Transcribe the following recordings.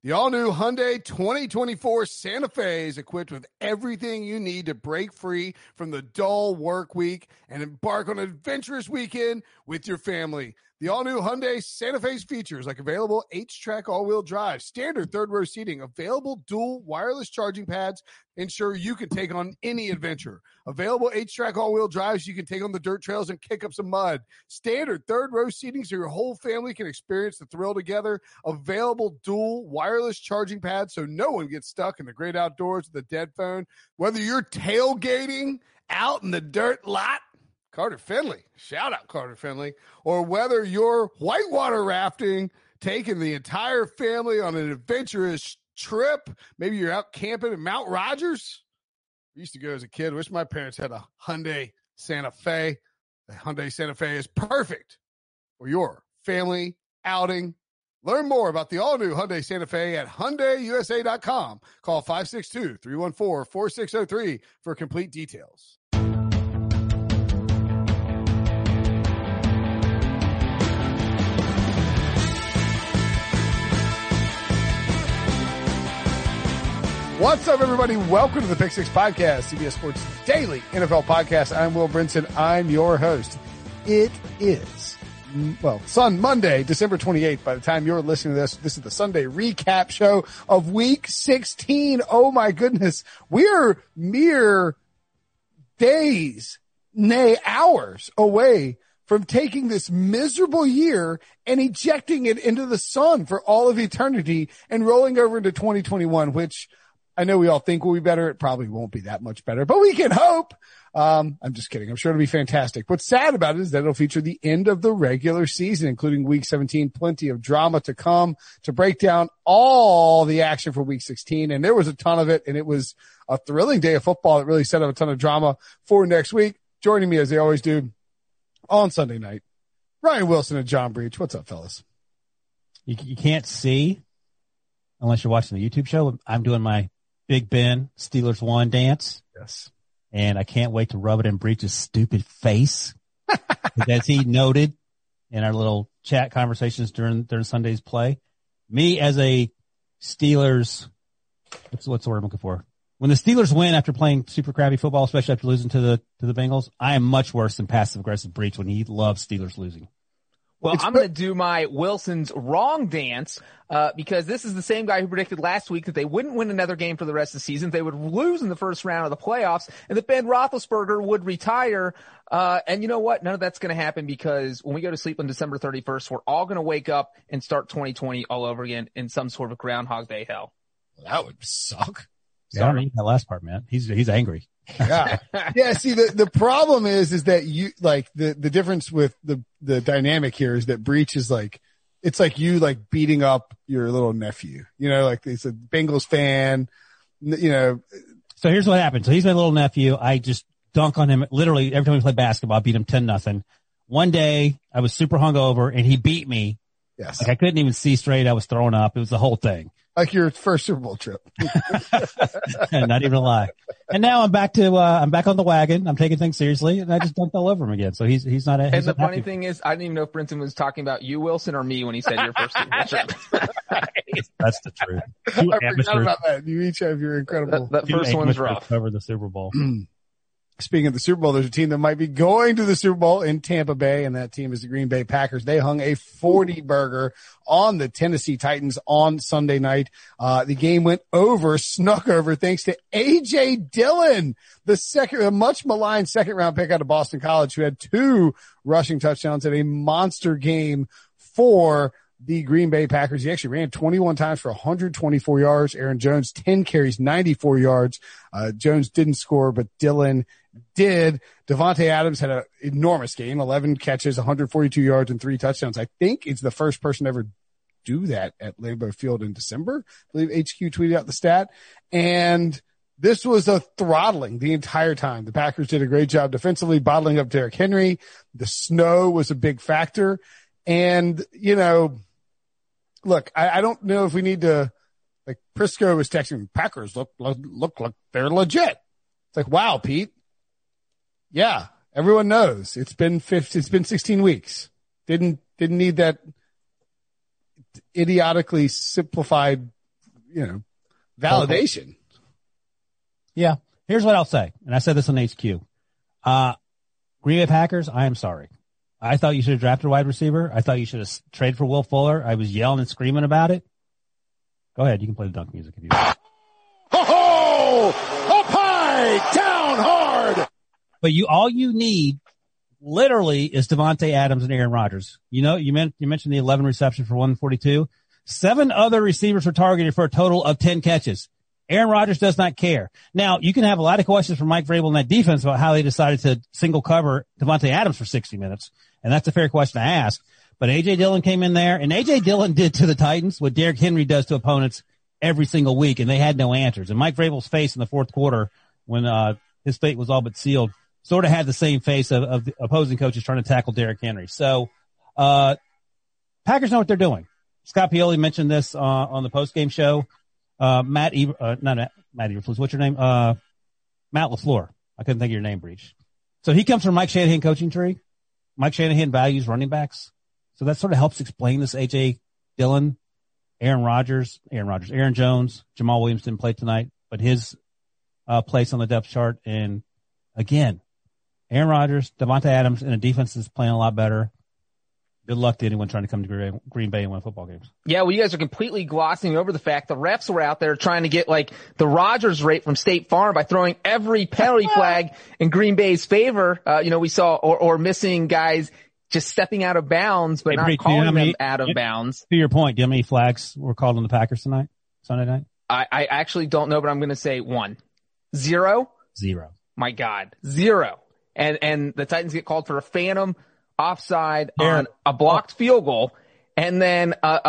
The all-new Hyundai 2024 Santa Fe is equipped with everything you need to break free from the dull work week and embark on an adventurous weekend with your family. The all-new Hyundai Santa Fe's features like available H-Track all-wheel drive, standard third-row seating, available dual wireless charging pads, ensure you can take on any adventure. Available H-Track all-wheel drives, you can take on the dirt trails and kick up some mud. Standard third-row seating so your whole family can experience the thrill together. Available dual wireless charging pads so no one gets stuck in the great outdoors with a dead phone. Whether you're tailgating out in the dirt lot, Carter Finley, shout out Carter Finley, or whether you're whitewater rafting, taking the entire family on an adventurous trip, maybe you're out camping at Mount Rogers. I used to go as a kid. Wish my parents had a Hyundai Santa Fe. The Hyundai Santa Fe is perfect for your family outing. Learn more about the all-new Hyundai Santa Fe at HyundaiUSA.com. Call 562-314-4603 for complete details. What's up, everybody? Welcome to the Pick Six Podcast, CBS Sports Daily NFL Podcast. I'm Will Brinson. I'm your host. It is, Monday, December 28th. By the time you're listening to this is the Sunday recap show of Week 16. Oh, my goodness. We're mere days, nay, hours away from taking this miserable year and ejecting it into the sun for all of eternity and rolling over into 2021, which I know we all think will be better. It probably won't be that much better, but we can hope. I'm just kidding. I'm sure it'll be fantastic. What's sad about it is that it'll feature the end of the regular season, including Week 17. Plenty of drama to come to break down all the action for Week 16. And there was a ton of it, and it was a thrilling day of football that really set up a ton of drama for next week. Joining me, as they always do, on Sunday night, Ryan Wilson and John Breach. What's up, fellas? You can't see unless you're watching the YouTube show. I'm doing my Big Ben Steelers 1 dance. Yes. And I can't wait to rub it in Breach's stupid face. As he noted in our little chat conversations during Sunday's play, me as a Steelers, what's the word I'm looking for? When the Steelers win after playing super crappy football, especially after losing to the Bengals, I am much worse than passive aggressive Breach when he loves Steelers losing. Well, I'm going to do my Wilson's wrong dance because this is the same guy who predicted last week that they wouldn't win another game for the rest of the season. They would lose in the first round of the playoffs, and that Ben Roethlisberger would retire. And you know what? None of that's going to happen because when we go to sleep on December 31st, we're all going to wake up and start 2020 all over again in some sort of Groundhog Day hell. Well, that would suck. Yeah, I don't need that last part, man. He's angry. Yeah. Yeah. See, the problem is that you like the difference with the dynamic here is that Breach is like, it's like you like beating up your little nephew, you know, like he's a Bengals fan, you know. So here's what happened. So he's my little nephew. I just dunk on him literally every time we play basketball. I beat him 10-0. One day I was super hungover and he beat me. Yes. Like I couldn't even see straight. I was throwing up. It was the whole thing. Like your first Super Bowl trip. Not even a lie. And now I'm back on the wagon. I'm taking things seriously and I just dunked all over him again. So he's not and the funny thing is, I didn't even know if Brinson was talking about you, Wilson, or me when he said your first Super Bowl trip. That's the truth. I forgot about that. You each have your incredible. That first one's rough. Cover the Super Bowl. Speaking of the Super Bowl, there's a team that might be going to the Super Bowl in Tampa Bay, and that team is the Green Bay Packers. They hung a 40-burger on the Tennessee Titans on Sunday night. The game went over, snuck over, thanks to A.J. Dillon, the much maligned second-round pick out of Boston College, who had 2 rushing touchdowns in a monster game for the Green Bay Packers. He actually ran 21 times for 124 yards. Aaron Jones, 10 carries, 94 yards. Jones didn't score, but Dillon did. Devontae Adams had an enormous game, 11 catches, 142 yards, and 3 touchdowns. I think it's the first person to ever do that at Lambeau Field in December. I believe HQ tweeted out the stat. And this was a throttling the entire time. The Packers did a great job defensively, bottling up Derrick Henry. The snow was a big factor. And, you know, look, I don't know if we need to, like, Prisco was texting, Packers look like they're legit. It's like, wow, Pete. Yeah, everyone knows. It's been 16 weeks. Didn't need that idiotically simplified validation. Yeah. Here's what I'll say. And I said this on HQ. Green Bay Packers, I am sorry. I thought you should have drafted a wide receiver. I thought you should have traded for Will Fuller. I was yelling and screaming about it. Go ahead. You can play the dunk music if you want. Ho-ho! Up high, down hard. But all you need literally is Devontae Adams and Aaron Rodgers. You mentioned the 11 reception for 142. 7 other receivers were targeted for a total of 10 catches. Aaron Rodgers does not care. Now, you can have a lot of questions from Mike Vrabel and that defense about how they decided to single cover Devontae Adams for 60 minutes. And that's a fair question to ask. But A.J. Dillon came in there, and A.J. Dillon did to the Titans what Derrick Henry does to opponents every single week, and they had no answers. And Mike Vrabel's face in the fourth quarter when his fate was all but sealed sort of had the same face of the opposing coaches trying to tackle Derrick Henry. So Packers know what they're doing. Scott Pioli mentioned this on the postgame show. Matt Eberflus, what's your name? Matt LaFleur. I couldn't think of your name, Breach. So he comes from Mike Shanahan coaching tree. Mike Shanahan values running backs. So that sort of helps explain this A.J. Dillon, Aaron Jones, Jamal Williams didn't play tonight, but his place on the depth chart. And again, Aaron Rodgers, Devontae Adams, and a defense that's playing a lot better. Good luck to anyone trying to come to Green Bay and win football games. Yeah, well, you guys are completely glossing over the fact the refs were out there trying to get like the Rodgers rate from State Farm by throwing every penalty flag in Green Bay's favor. We saw or missing guys just stepping out of bounds, but not calling them out of bounds. To your point, do you know how many flags were called on the Packers tonight, Sunday night? I actually don't know, but I'm going to say 1. 0? 0. My God, 0. And the Titans get called for a phantom offside on a blocked field goal, and then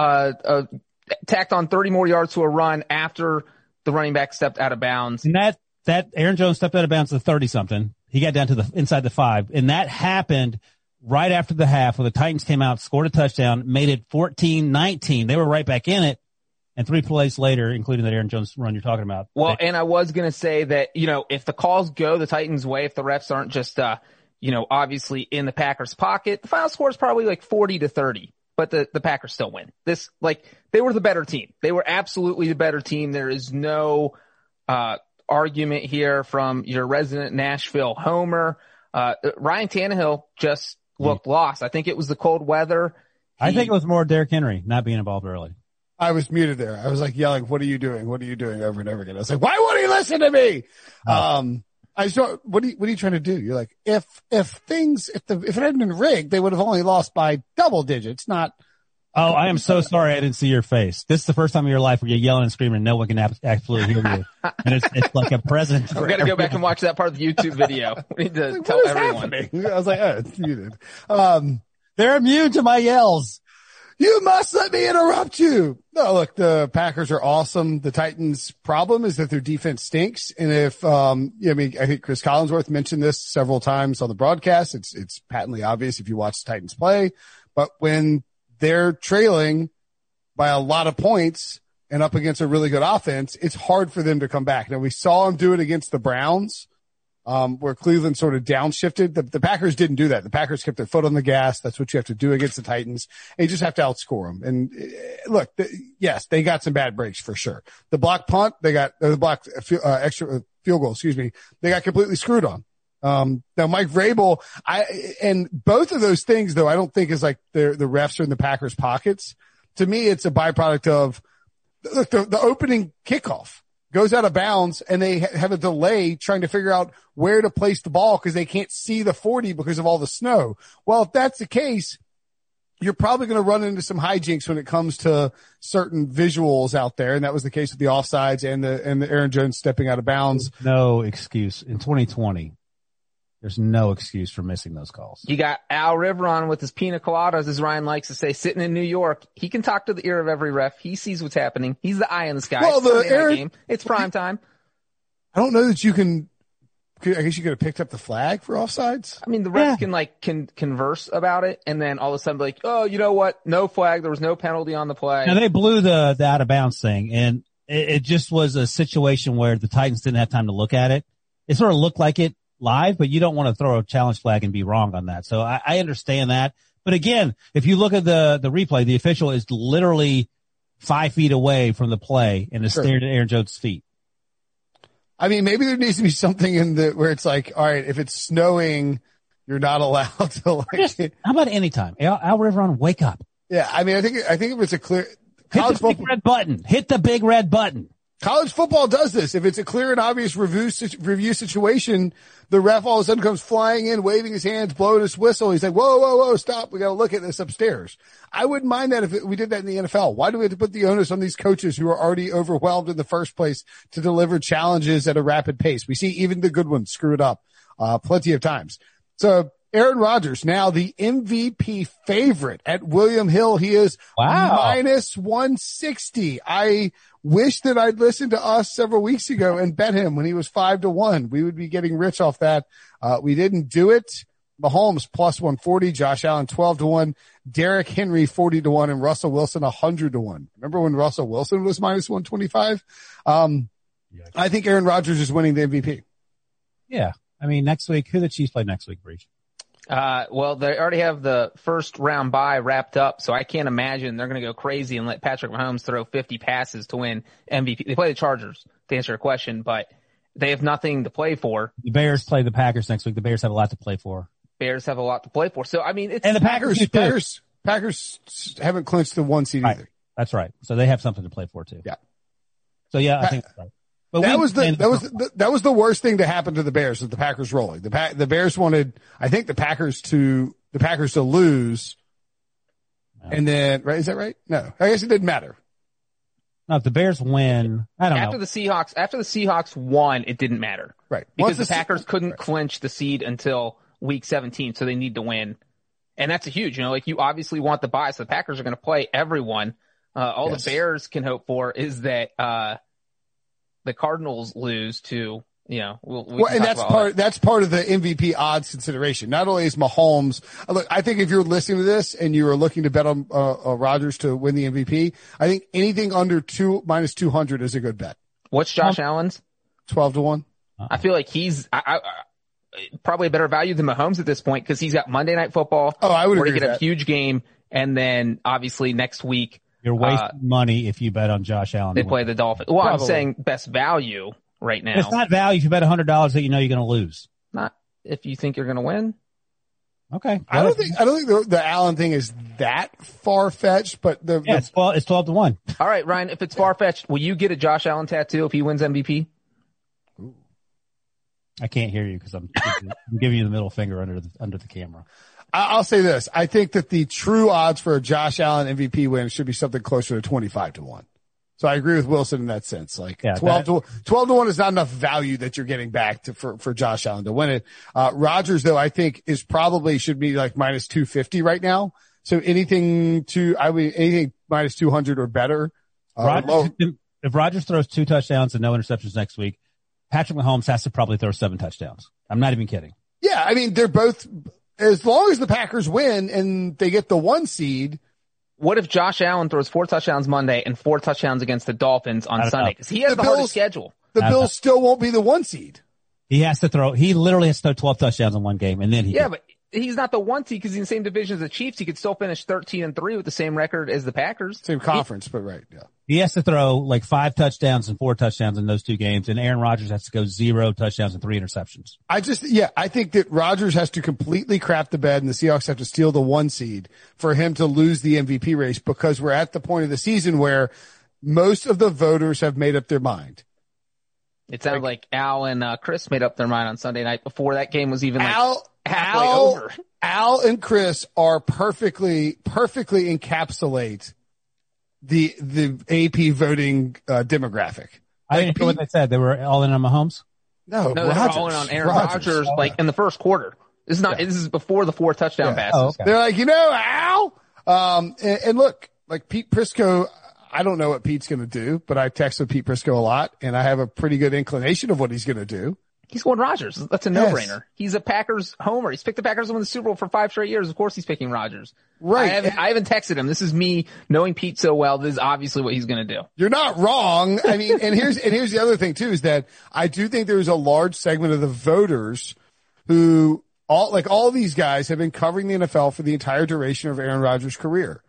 tacked on 30 more yards to a run after the running back stepped out of bounds. And that Aaron Jones stepped out of bounds to 30-something. He got down to the inside the 5, and that happened right after the half, where the Titans came out, scored a touchdown, made it 14-19. They were right back in it, and 3 plays later, including that Aaron Jones run you're talking about. Well, and I was going to say that, if the calls go the Titans' way, if the refs aren't just, obviously in the Packers' pocket, the final score is probably like 40-30, but the Packers still win. They were the better team. They were absolutely the better team. There is no argument here from your resident Nashville homer. Ryan Tannehill just looked lost. I think it was the cold weather. I think it was more Derrick Henry not being involved early. I was muted there. I was like yelling, "What are you doing? What are you doing?" over and over again. I was like, "Why won't he listen to me?" I saw, what are you trying to do? You're like, if it hadn't been rigged, they would have only lost by double digits, not. Oh, I am so sorry I didn't see your face. This is the first time in your life where you're yelling and screaming and no one can absolutely hear you. And it's like a present. We're going to go back and watch that part of the YouTube video. We need to tell everyone. Happening? I was like, oh, it's muted. They're immune to my yells. You must let me interrupt you. No, look, the Packers are awesome. The Titans' problem is that their defense stinks. And if, I think Chris Collinsworth mentioned this several times on the broadcast. It's patently obvious if you watch the Titans play. But when they're trailing by a lot of points and up against a really good offense, it's hard for them to come back. Now, we saw them do it against the Browns. Where Cleveland sort of downshifted. The Packers didn't do that. The Packers kept their foot on the gas. That's what you have to do against the Titans. And you just have to outscore them. And look, yes, they got some bad breaks for sure. The block punt, the block extra field goal, they got completely screwed on. Now Mike Vrabel, and both of those things though, I don't think is like the refs are in the Packers pockets. To me, it's a byproduct of look, the opening kickoff goes out of bounds and they have a delay trying to figure out where to place the ball because they can't see the 40 because of all the snow. Well, if that's the case, you're probably going to run into some hijinks when it comes to certain visuals out there. And that was the case with the offsides and the Aaron Jones stepping out of bounds. No excuse in 2020. There's no excuse for missing those calls. You got Al Riveron with his pina coladas, as Ryan likes to say, sitting in New York. He can talk to the ear of every ref. He sees what's happening. He's the eye in the sky. Well, game. It's prime time. I don't know that you can. I guess you could have picked up the flag for offsides. I mean, the refs can converse about it, and then all of a sudden be like, "Oh, you know what? No flag. There was no penalty on the play." Now they blew the out of bounds thing, and it just was a situation where the Titans didn't have time to look at it. It sort of looked like it live, but you don't want to throw a challenge flag and be wrong on that. So I understand that. But again, if you look at the replay, the official is literally 5 feet away from the play and is staring at Aaron Jones' feet. I mean, maybe there needs to be something where it's like, all right, if it's snowing, you're not allowed to like. How about anytime? Al Riveron, wake up. Yeah. I mean, I think if it's a clear hit the big red button. Hit the big red button. College football does this. If it's a clear and obvious review situation, the ref all of a sudden comes flying in, waving his hands, blowing his whistle. He's like, whoa, stop. We got to look at this upstairs. I wouldn't mind that if we did that in the NFL. Why do we have to put the onus on these coaches who are already overwhelmed in the first place to deliver challenges at a rapid pace? We see even the good ones screw it up, plenty of times. So Aaron Rodgers, now the MVP favorite at William Hill. He is minus 160. I wish that I'd listened to us several weeks ago and bet him when he was 5-1. We would be getting rich off that. We didn't do it. Mahomes plus 140, Josh Allen 12-1, Derrick Henry 40-1, and Russell Wilson 100-1. Remember when Russell Wilson was minus 125? I think Aaron Rodgers is winning the MVP. Yeah. I mean, next week, who the Chiefs play next week, Breach? Well, they already have the first round bye wrapped up, so I can't imagine they're going to go crazy and let Patrick Mahomes throw 50 passes to win MVP. They play the Chargers, to answer your question, but they have nothing to play for. The Bears play the Packers next week. The Bears have a lot to play for. Bears have a lot to play for. So, I mean, it's. And the Packers haven't clinched the 1 seed either. That's right. So they have something to play for too. Yeah. So yeah, I think that's right. But that was the worst thing to happen to the Bears with the Packers rolling. The Bears wanted, I think, the Packers to lose. No. And then, right? Is that right? No, I guess it didn't matter. No, if the Bears win, I don't know. After the Seahawks won, it didn't matter. Right. Because the Packers couldn't clinch the seed until week 17, so they need to win. And that's a huge, like you obviously want the bye, so the Packers are going to play everyone. All the Bears can hope for is that, the Cardinals lose to, and that's part of the MVP odds consideration. Not only is Mahomes, look, I think if you're listening to this and you are looking to bet on, Rodgers to win the MVP, I think anything under minus 200 is a good bet. What's Josh Allen's? 12-1. I feel like he's, probably a better value than Mahomes at this point because he's got Monday Night Football. Oh, I would agree with that. A huge game. And then obviously next week, you're wasting money if you bet on Josh Allen. They play the Dolphins. Well, probably. I'm saying best value right now. It's not value if you bet $100 that you know you're going to lose. Not if you think you're going to win. Okay. I don't think the Allen thing is that far-fetched, but it's 12-1. All right, Ryan, if it's far-fetched, will you get a Josh Allen tattoo if he wins MVP? Ooh. I can't hear you because I'm giving you the middle finger under the camera. I'll say this. I think that the true odds for a Josh Allen MVP win should be something closer to 25-1. So I agree with Wilson in that sense. Like 12-1 is not enough value that you're getting back for Josh Allen to win it. Rodgers though, I think should be like minus 250 right now. So anything minus 200 or better. If Rodgers throws 2 touchdowns and no interceptions next week, Patrick Mahomes has to probably throw 7 touchdowns. I'm not even kidding. Yeah. I mean, they're both, as long as the Packers win and they get the 1 seed. What if Josh Allen throws 4 touchdowns Monday and 4 touchdowns against the Dolphins on Sunday? Because he has the hardest schedule. The Bills still won't be the 1 seed. He literally has to throw 12 touchdowns in one game and then but he's not the 1 seed because he's in the same division as the Chiefs. He could still finish 13-3 with the same record as the Packers. Same conference, but right. Yeah. He has to throw like 5 touchdowns and 4 touchdowns in those 2 games, and Aaron Rodgers has to go 0 touchdowns and 3 interceptions. I think that Rodgers has to completely crap the bed and the Seahawks have to steal the 1 seed for him to lose the MVP race because we're at the point of the season where most of the voters have made up their mind. It sounds like Al and Chris made up their mind on Sunday night before that game was even halfway over. Al and Chris are perfectly encapsulate the AP voting democratic. I didn't hear what they said. They were all in on Mahomes? No, they were all in on Aaron Rodgers in the first quarter. This is before the 4 touchdown passes. Oh, okay. They're like, Al. And look, like Pete Prisco, I don't know what Pete's going to do, but I text with Pete Prisco a lot and I have a pretty good inclination of what he's going to do. He's going Rodgers. That's a no-brainer. Yes. He's a Packers homer. He's picked the Packers to win the Super Bowl for 5 straight years. Of course he's picking Rodgers. Right. I haven't texted him. This is me knowing Pete so well. This is obviously what he's going to do. You're not wrong. I mean, and here's the other thing too, is that I do think there's a large segment of the voters who all these guys have been covering the NFL for the entire duration of Aaron Rodgers' career.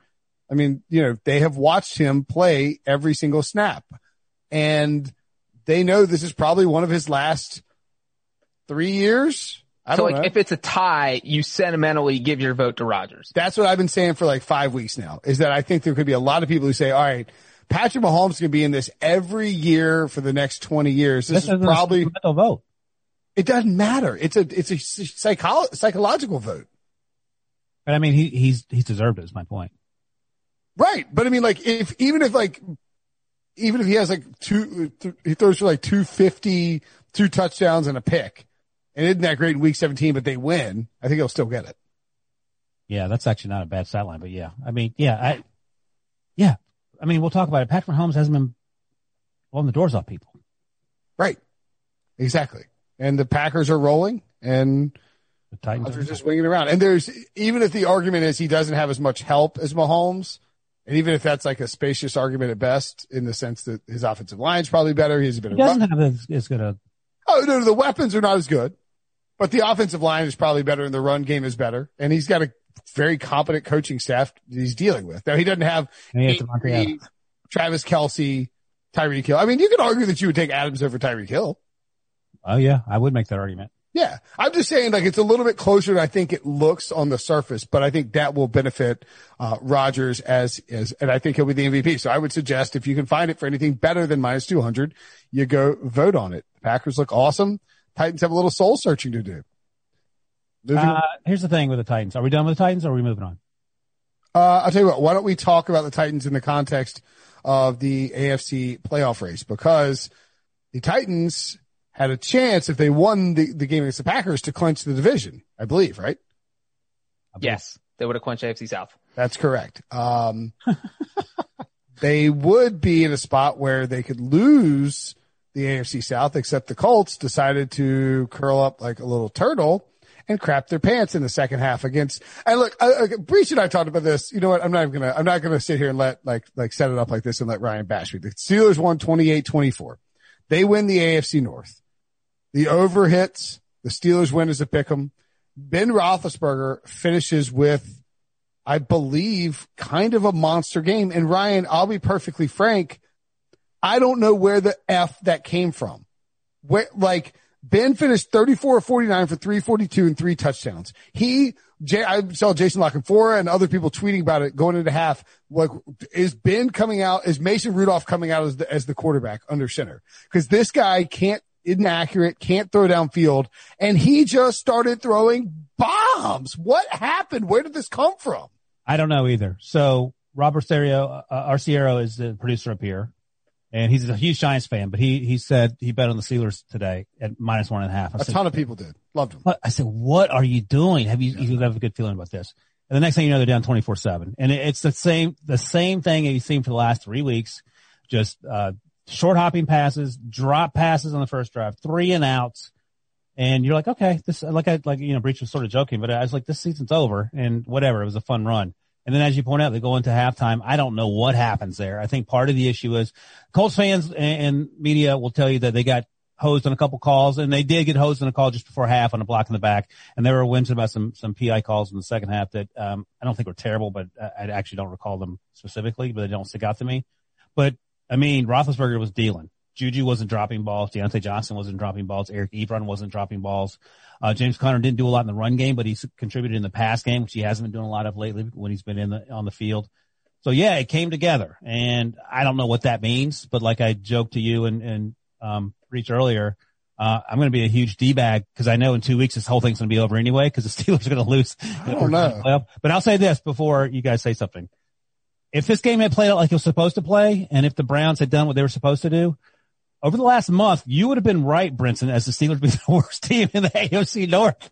I mean, they have watched him play every single snap, and they know this is probably one of his last 3 years. I don't know. If it's a tie, you sentimentally give your vote to Rodgers. That's what I've been saying for like 5 weeks now, is that I think there could be a lot of people who say, all right, Patrick Mahomes is going to be in this every year for the next 20 years. This is probably a vote. It doesn't matter. It's a psychological vote. But I mean, he's deserved it, is my point. Right. But I mean, like, even if he has like he throws for like 250, 2 touchdowns and a pick, and isn't that great in week 17, but they win, I think he'll still get it. Yeah, that's actually not a bad stat line, but yeah. I mean, I mean, we'll talk about it. Patrick Mahomes hasn't been blowing the doors off people. Right. Exactly. And the Packers are rolling, and the Titans are just winging around. And even if the argument is he doesn't have as much help as Mahomes, and even if that's like a spacious argument at best, in the sense that his offensive line's probably better, he doesn't have as good a. Oh, no, the weapons are not as good, but the offensive line is probably better, and the run game is better, and he's got a very competent coaching staff that he's dealing with. Now, he doesn't have Travis Kelce, Tyreek Hill. I mean, you could argue that you would take Adams over Tyreek Hill. Oh, yeah, I would make that argument. Yeah. I'm just saying, like, it's a little bit closer than I think it looks on the surface, but I think that will benefit Rodgers and I think he'll be the MVP. So I would suggest, if you can find it for anything better than minus 200, you go vote on it. Packers look awesome. Titans have a little soul searching to do. Here's the thing with the Titans. Are we done with the Titans, or are we moving on? I'll tell you what, why don't we talk about the Titans in the context of the AFC playoff race? Because the Titans had a chance, if they won the game against the Packers, to clinch the division, I believe, right? Yes, they would have clinched AFC South. That's correct. They would be in a spot where they could lose the AFC South, except the Colts decided to curl up like a little turtle and crap their pants in the second half against. And look, Breach and I talked about this. You know what? I'm not gonna sit here and let set it up like this and let Ryan bash me. The Steelers won 28-24. They win the AFC North. The over hits. The Steelers win as a pick'em. Ben Roethlisberger finishes with, I believe, kind of a monster game. And Ryan, I'll be perfectly frank, I don't know where the F that came from. Ben finished 34 of 49 for 342 and 3 touchdowns. I saw Jason LaCanfora and other people tweeting about it going into half. Like, is Ben coming out? Is Mason Rudolph coming out as the quarterback under center? Because this guy isn't accurate, can't throw downfield, and he just started throwing bombs. What happened? Where did this come from? I don't know either. So Rob Arciero is the producer up here, and he's a huge Giants fan, but he said he bet on the Steelers today at -1.5. A ton of people did. Loved him. I said, what are you doing? You have a good feeling about this? And the next thing you know, they're down 24-7. And it's the same thing that you've seen for the last 3 weeks. Just, short hopping passes, drop passes on the first drive, 3 and outs. And you're like, okay, Breach was sort of joking, but I was like, this season's over and whatever. It was a fun run. And then as you point out, they go into halftime. I don't know what happens there. I think part of the issue is Colts fans and media will tell you that they got hosed on a couple calls, and they did get hosed on a call just before half on a block in the back. And they were whinging about some PI calls in the second half that, I don't think were terrible, but I actually don't recall them specifically, but they don't stick out to me. But I mean, Roethlisberger was dealing. Juju wasn't dropping balls. Deontay Johnson wasn't dropping balls. Eric Ebron wasn't dropping balls. James Conner didn't do a lot in the run game, but he's contributed in the pass game, which he hasn't been doing a lot of lately when he's been on the field. So yeah, it came together, and I don't know what that means, but like I joked to you and Breach earlier, I'm going to be a huge D-bag because I know in 2 weeks this whole thing's going to be over anyway because the Steelers are going to lose. I don't know. But I'll say this before you guys say something. If this game had played out like it was supposed to play, and if the Browns had done what they were supposed to do, over the last month, you would have been right, Brinson, as the Steelers being the worst team in the AFC North.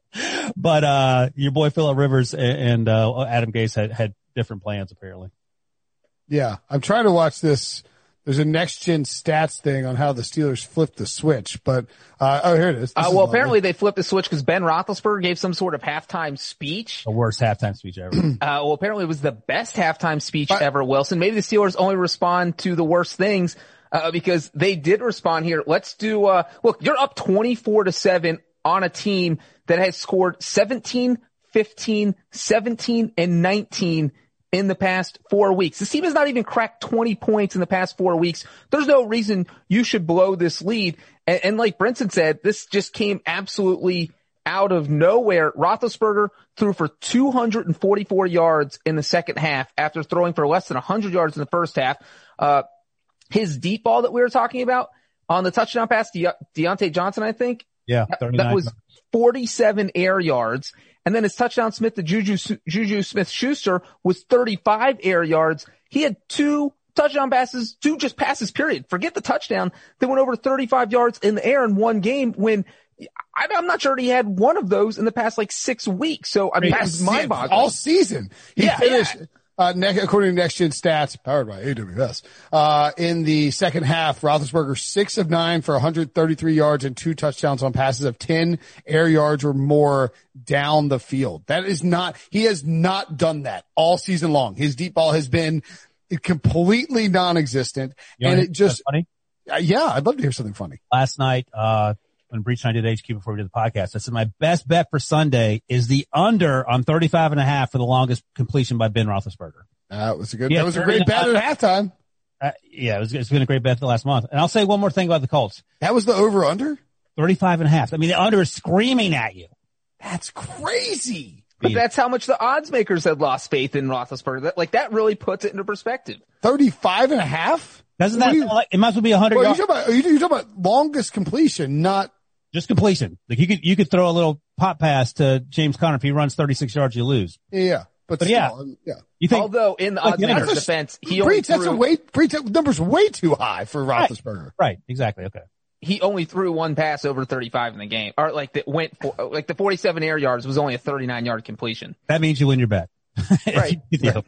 But your boy Phillip Rivers and Adam Gase had different plans, apparently. Yeah, I'm trying to watch this. There's a next-gen stats thing on how the Steelers flipped the switch, but here it is. Apparently they flipped the switch because Ben Roethlisberger gave some sort of halftime speech. The worst halftime speech ever. Apparently it was the best halftime speech ever, Wilson. Maybe the Steelers only respond to the worst things because they did respond here. Let's do look, you're up 24-7 on a team that has scored 17, 15, 17, and 19 in the past 4 weeks. This team has not even cracked 20 points in the past 4 weeks. There's no reason you should blow this lead. And like Brinson said, this just came absolutely out of nowhere. Roethlisberger threw for 244 yards in the second half after throwing for less than 100 yards in the first half. His deep ball that we were talking about on the touchdown pass, Deontay Johnson, I think. Yeah, that was 47 air yards. And then his touchdown to Juju Smith-Schuster was 35 air yards. He had 2 touchdown passes, 2 just passes, period. Forget the touchdown. They went over 35 yards in the air in one game when I'm not sure he had one of those in the past like 6 weeks. So I mean, that's mind-boggling. All season. He finished, according to Next Gen Stats, powered by AWS, in the second half, Roethlisberger 6 of 9 for 133 yards and 2 touchdowns on passes of 10 air yards or more down the field. He has not done that all season long. His deep ball has been completely non-existent. And it just, funny? Yeah, I'd love to hear something funny. Last night, when Breach and I did HQ before we did the podcast, I said my best bet for Sunday is the under on 35.5 for the longest completion by Ben Roethlisberger. That was a great bet at halftime. It's been a great bet the last month. And I'll say one more thing about the Colts. That was the over-under? 35.5. I mean, the under is screaming at you. That's crazy. But that's how much the odds makers had lost faith in Roethlisberger. That really puts it into perspective. 35.5? Doesn't that sound like it might as well be 100 yards? You're talking about longest completion, not just completion. Like you could throw a little pop pass to James Conner. If he runs 36 yards, you lose. Yeah. But still, yeah. You think, although in the odds makers defense, he only threw numbers way too high for Roethlisberger. Right. Exactly. Okay. He only threw one pass over 35 in the game, or the 47 air yards was only a 39-yard completion. That means you win your bet. Right.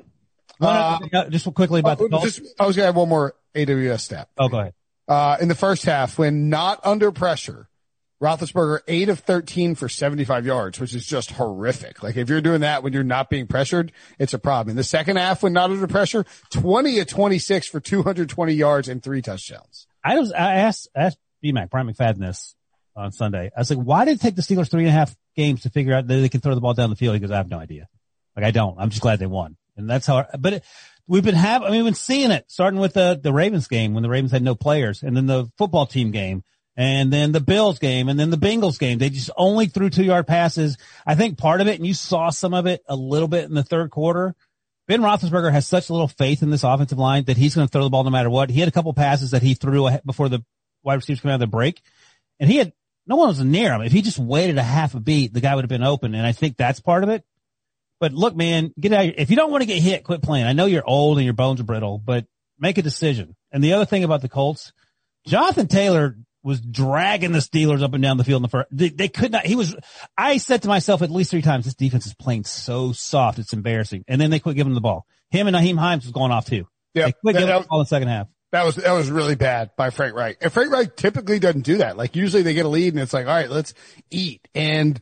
Just quickly about the Colts. I was going to have one more AWS stat. Oh, go ahead. In the first half, when not under pressure, Roethlisberger 8 of 13 for 75 yards, which is just horrific. Like if you're doing that when you're not being pressured, it's a problem. In the second half, when not under pressure, 20 of 26 for 220 yards and 3 touchdowns. I asked BMAC, Brian McFadden this on Sunday. I was like, why did it take the Steelers 3.5 games to figure out that they can throw the ball down the field? He goes, I have no idea. Like I don't. I'm just glad they won. And that's how, we've been seeing it starting with the Ravens game when the Ravens had no players, and then the football team game, and then the Bills game, and then the Bengals game. They just only threw 2-yard passes. I think part of it, and you saw some of it a little bit in the third quarter, Ben Roethlisberger has such little faith in this offensive line that he's going to throw the ball no matter what. He had a couple passes that he threw before the wide receivers came out of the break, and no one was near him. If he just waited a half a beat, the guy would have been open, and I think that's part of it. But look, man, get out. If you don't want to get hit, quit playing. I know you're old and your bones are brittle, but make a decision. And the other thing about the Colts, Jonathan Taylor was dragging the Steelers up and down the field in the first. They could not. I said to myself at least 3 times, this defense is playing so soft, it's embarrassing. And then they quit giving him the ball. Him and Naheem Hines was going off too. Yeah, they quit giving him the ball in the second half. That was really bad by Frank Reich. And Frank Reich typically doesn't do that. Like usually they get a lead and it's like, all right, let's eat. And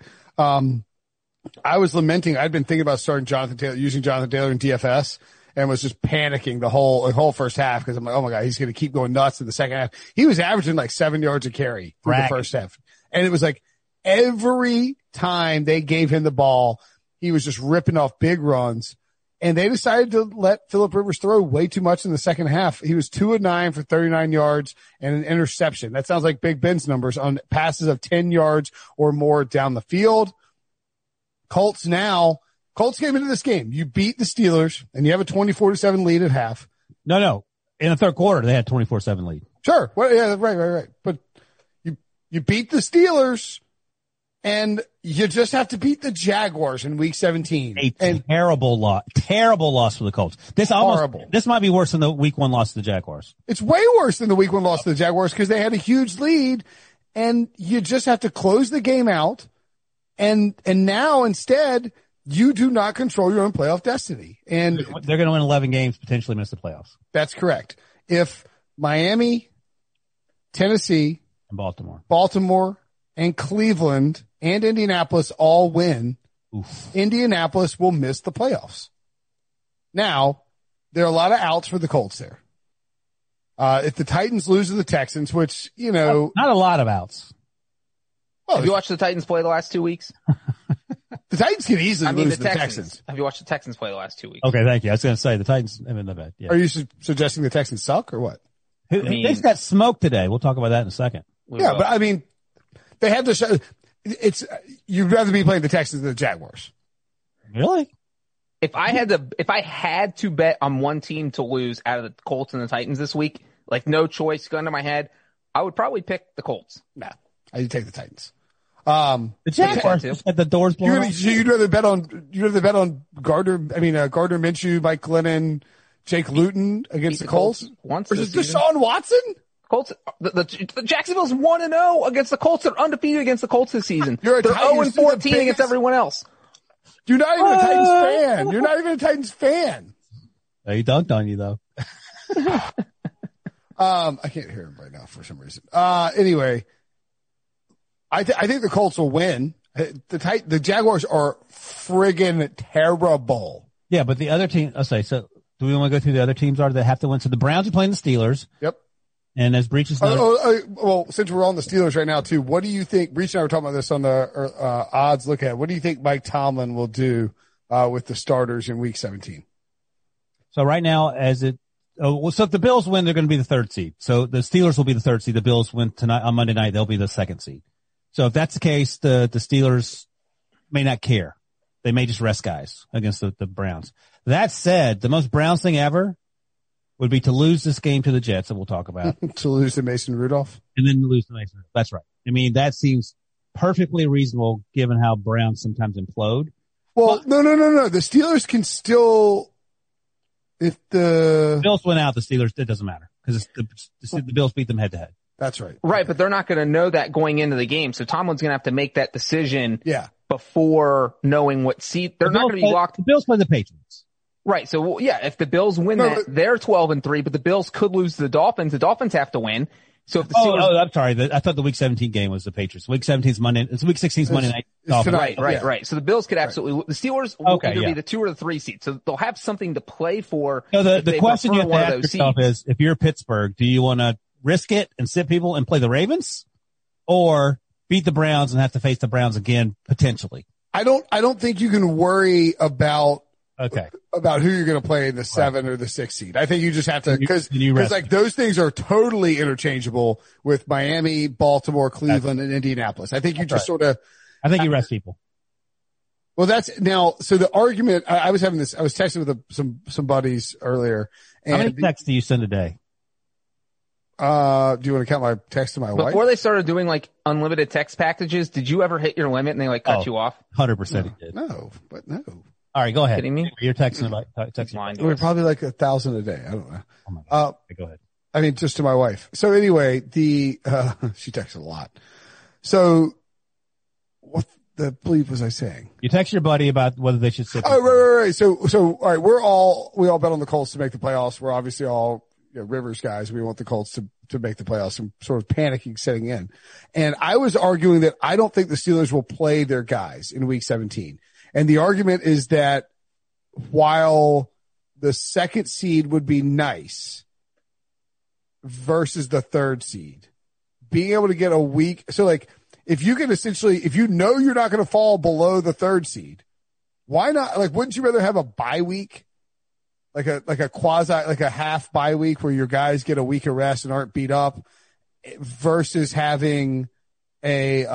I was lamenting. I'd been thinking about using Jonathan Taylor in DFS, and was just panicking the whole first half because I'm like, oh my God, he's going to keep going nuts in the second half. He was averaging like 7 yards a carry through the first half. And it was like every time they gave him the ball, he was just ripping off big runs. And they decided to let Phillip Rivers throw way too much in the second half. He was 2 of 9 for 39 yards and an interception. That sounds like Big Ben's numbers on passes of 10 yards or more down the field. Colts came into this game. You beat the Steelers and you have a 24-7 lead at half. No. In the third quarter, they had 24-7 lead. Sure. Well, yeah, right. But you beat the Steelers and you just have to beat the Jaguars in week 17. Terrible loss for the Colts. This might be worse than the week 1 loss to the Jaguars. It's way worse than the week 1 loss to the Jaguars because they had a huge lead and you just have to close the game out. And now instead, you do not control your own playoff destiny. And they're going to win 11 games, potentially miss the playoffs. That's correct. If Miami, Tennessee, and Baltimore, and Cleveland and Indianapolis all win, Oof. Indianapolis will miss the playoffs. Now, there are a lot of outs for the Colts there. If the Titans lose to the Texans, which, not a lot of outs. Well, have you watched the Titans play the last 2 weeks? The Titans can easily I mean, lose the to Texans. Have you watched the Texans play the last 2 weeks? Okay, thank you. I was going to say the Titans haven't been that bad. Yeah. Are you suggesting the Texans suck or what? mean- They just got smoked today. We'll talk about that in a second. Yeah, but I mean, they have to show. You'd rather be playing the Texans than the Jaguars. Really? If I had to bet on one team to lose out of the Colts and the Titans this week, like no choice, gun to my head, I would probably pick the Colts. No, I'd take the Titans. The Jaguars just had the doors blown off. You'd rather bet on Gardner Minshew, Mike Glennon, Jake Luton against the Colts? Once Versus this season. Deshaun Watson? Colts, the Jacksonville's 1-0 against the Colts. They're undefeated against the Colts this season. They're 0-14 against everyone else. You're not even a Titans fan. You're not even a Titans fan. He dunked on you though. I can't hear him right now for some reason. Anyway, I think the Colts will win. The Jaguars are friggin' terrible. Yeah, but the other team, so do we want to go through the other teams that have to win? So the Browns are playing the Steelers. Yep. And as Breaches well, since we're on the Steelers right now too, what do you think? Breach and I were talking about this on the odds look at. What do you think Mike Tomlin will do with the starters in Week 17? So right now, so if the Bills win, they're going to be the third seed. So the Steelers will be the third seed. The Bills win tonight on Monday night; they'll be the second seed. So if that's the case, the Steelers may not care. They may just rest guys against the Browns. That said, the most Browns thing ever would be to lose this game to the Jets that we'll talk about. To lose to Mason Rudolph? And then lose to Mason Rudolph. That's right. I mean, that seems perfectly reasonable given how Browns sometimes implode. Well, no. The Steelers can still, if the Bills went out, the Steelers, it doesn't matter because the Bills beat them head to head. That's right. Right, but they're not going to know that going into the game. So Tomlin's going to have to make that decision before knowing what seed. They're not going to be locked. The Bills play the Patriots. Right. So, yeah, if the Bills win they're 12-3, but the Bills could lose to the Dolphins. The Dolphins have to win. So if the Steelers. I'm sorry. I thought the Week 17 game was the Patriots. Week 17 is Monday. It's Week 16 is Monday night. Tonight. Right. So the Bills could absolutely, the Steelers will either be the 2 or the 3 seed. So they'll have something to play for. So the question you have to ask yourself is, if you're Pittsburgh, do you want to risk it and sit people and play the Ravens, or beat the Browns and have to face the Browns again potentially? I don't think you can worry about who you're going to play in the 7 or the 6 seed. I think you just have to, because like those things are totally interchangeable with Miami, Baltimore, Cleveland, and Indianapolis. I think you just sort of. I think you rest people. Well, so the argument, I was texting with some buddies earlier. And how many texts do you send a day? Do you want to count my text to my wife? Before they started doing like unlimited text packages, did you ever hit your limit and they like cut you off? 100% it did. No. All right, go ahead. Kidding me? You're texting about texting. We're probably like 1,000 a day. I don't know. Oh my God. Go ahead. I mean, just to my wife. So anyway, she texts a lot. So what the bleep was I saying? You text your buddy about whether they should sit. Oh, right. So all right. We all bet on the Colts to make the playoffs. We're obviously all Rivers guys. We want the Colts to make the playoffs. Some sort of panicking setting in. And I was arguing that I don't think the Steelers will play their guys in Week 17. And the argument is that while the second seed would be nice versus the third seed, being able to get a week. So like, if you can essentially, if you know you're not going to fall below the third seed, why not? Like, wouldn't you rather have a bye week? Like a quasi, like a half bye week where your guys get a week of rest and aren't beat up versus having a,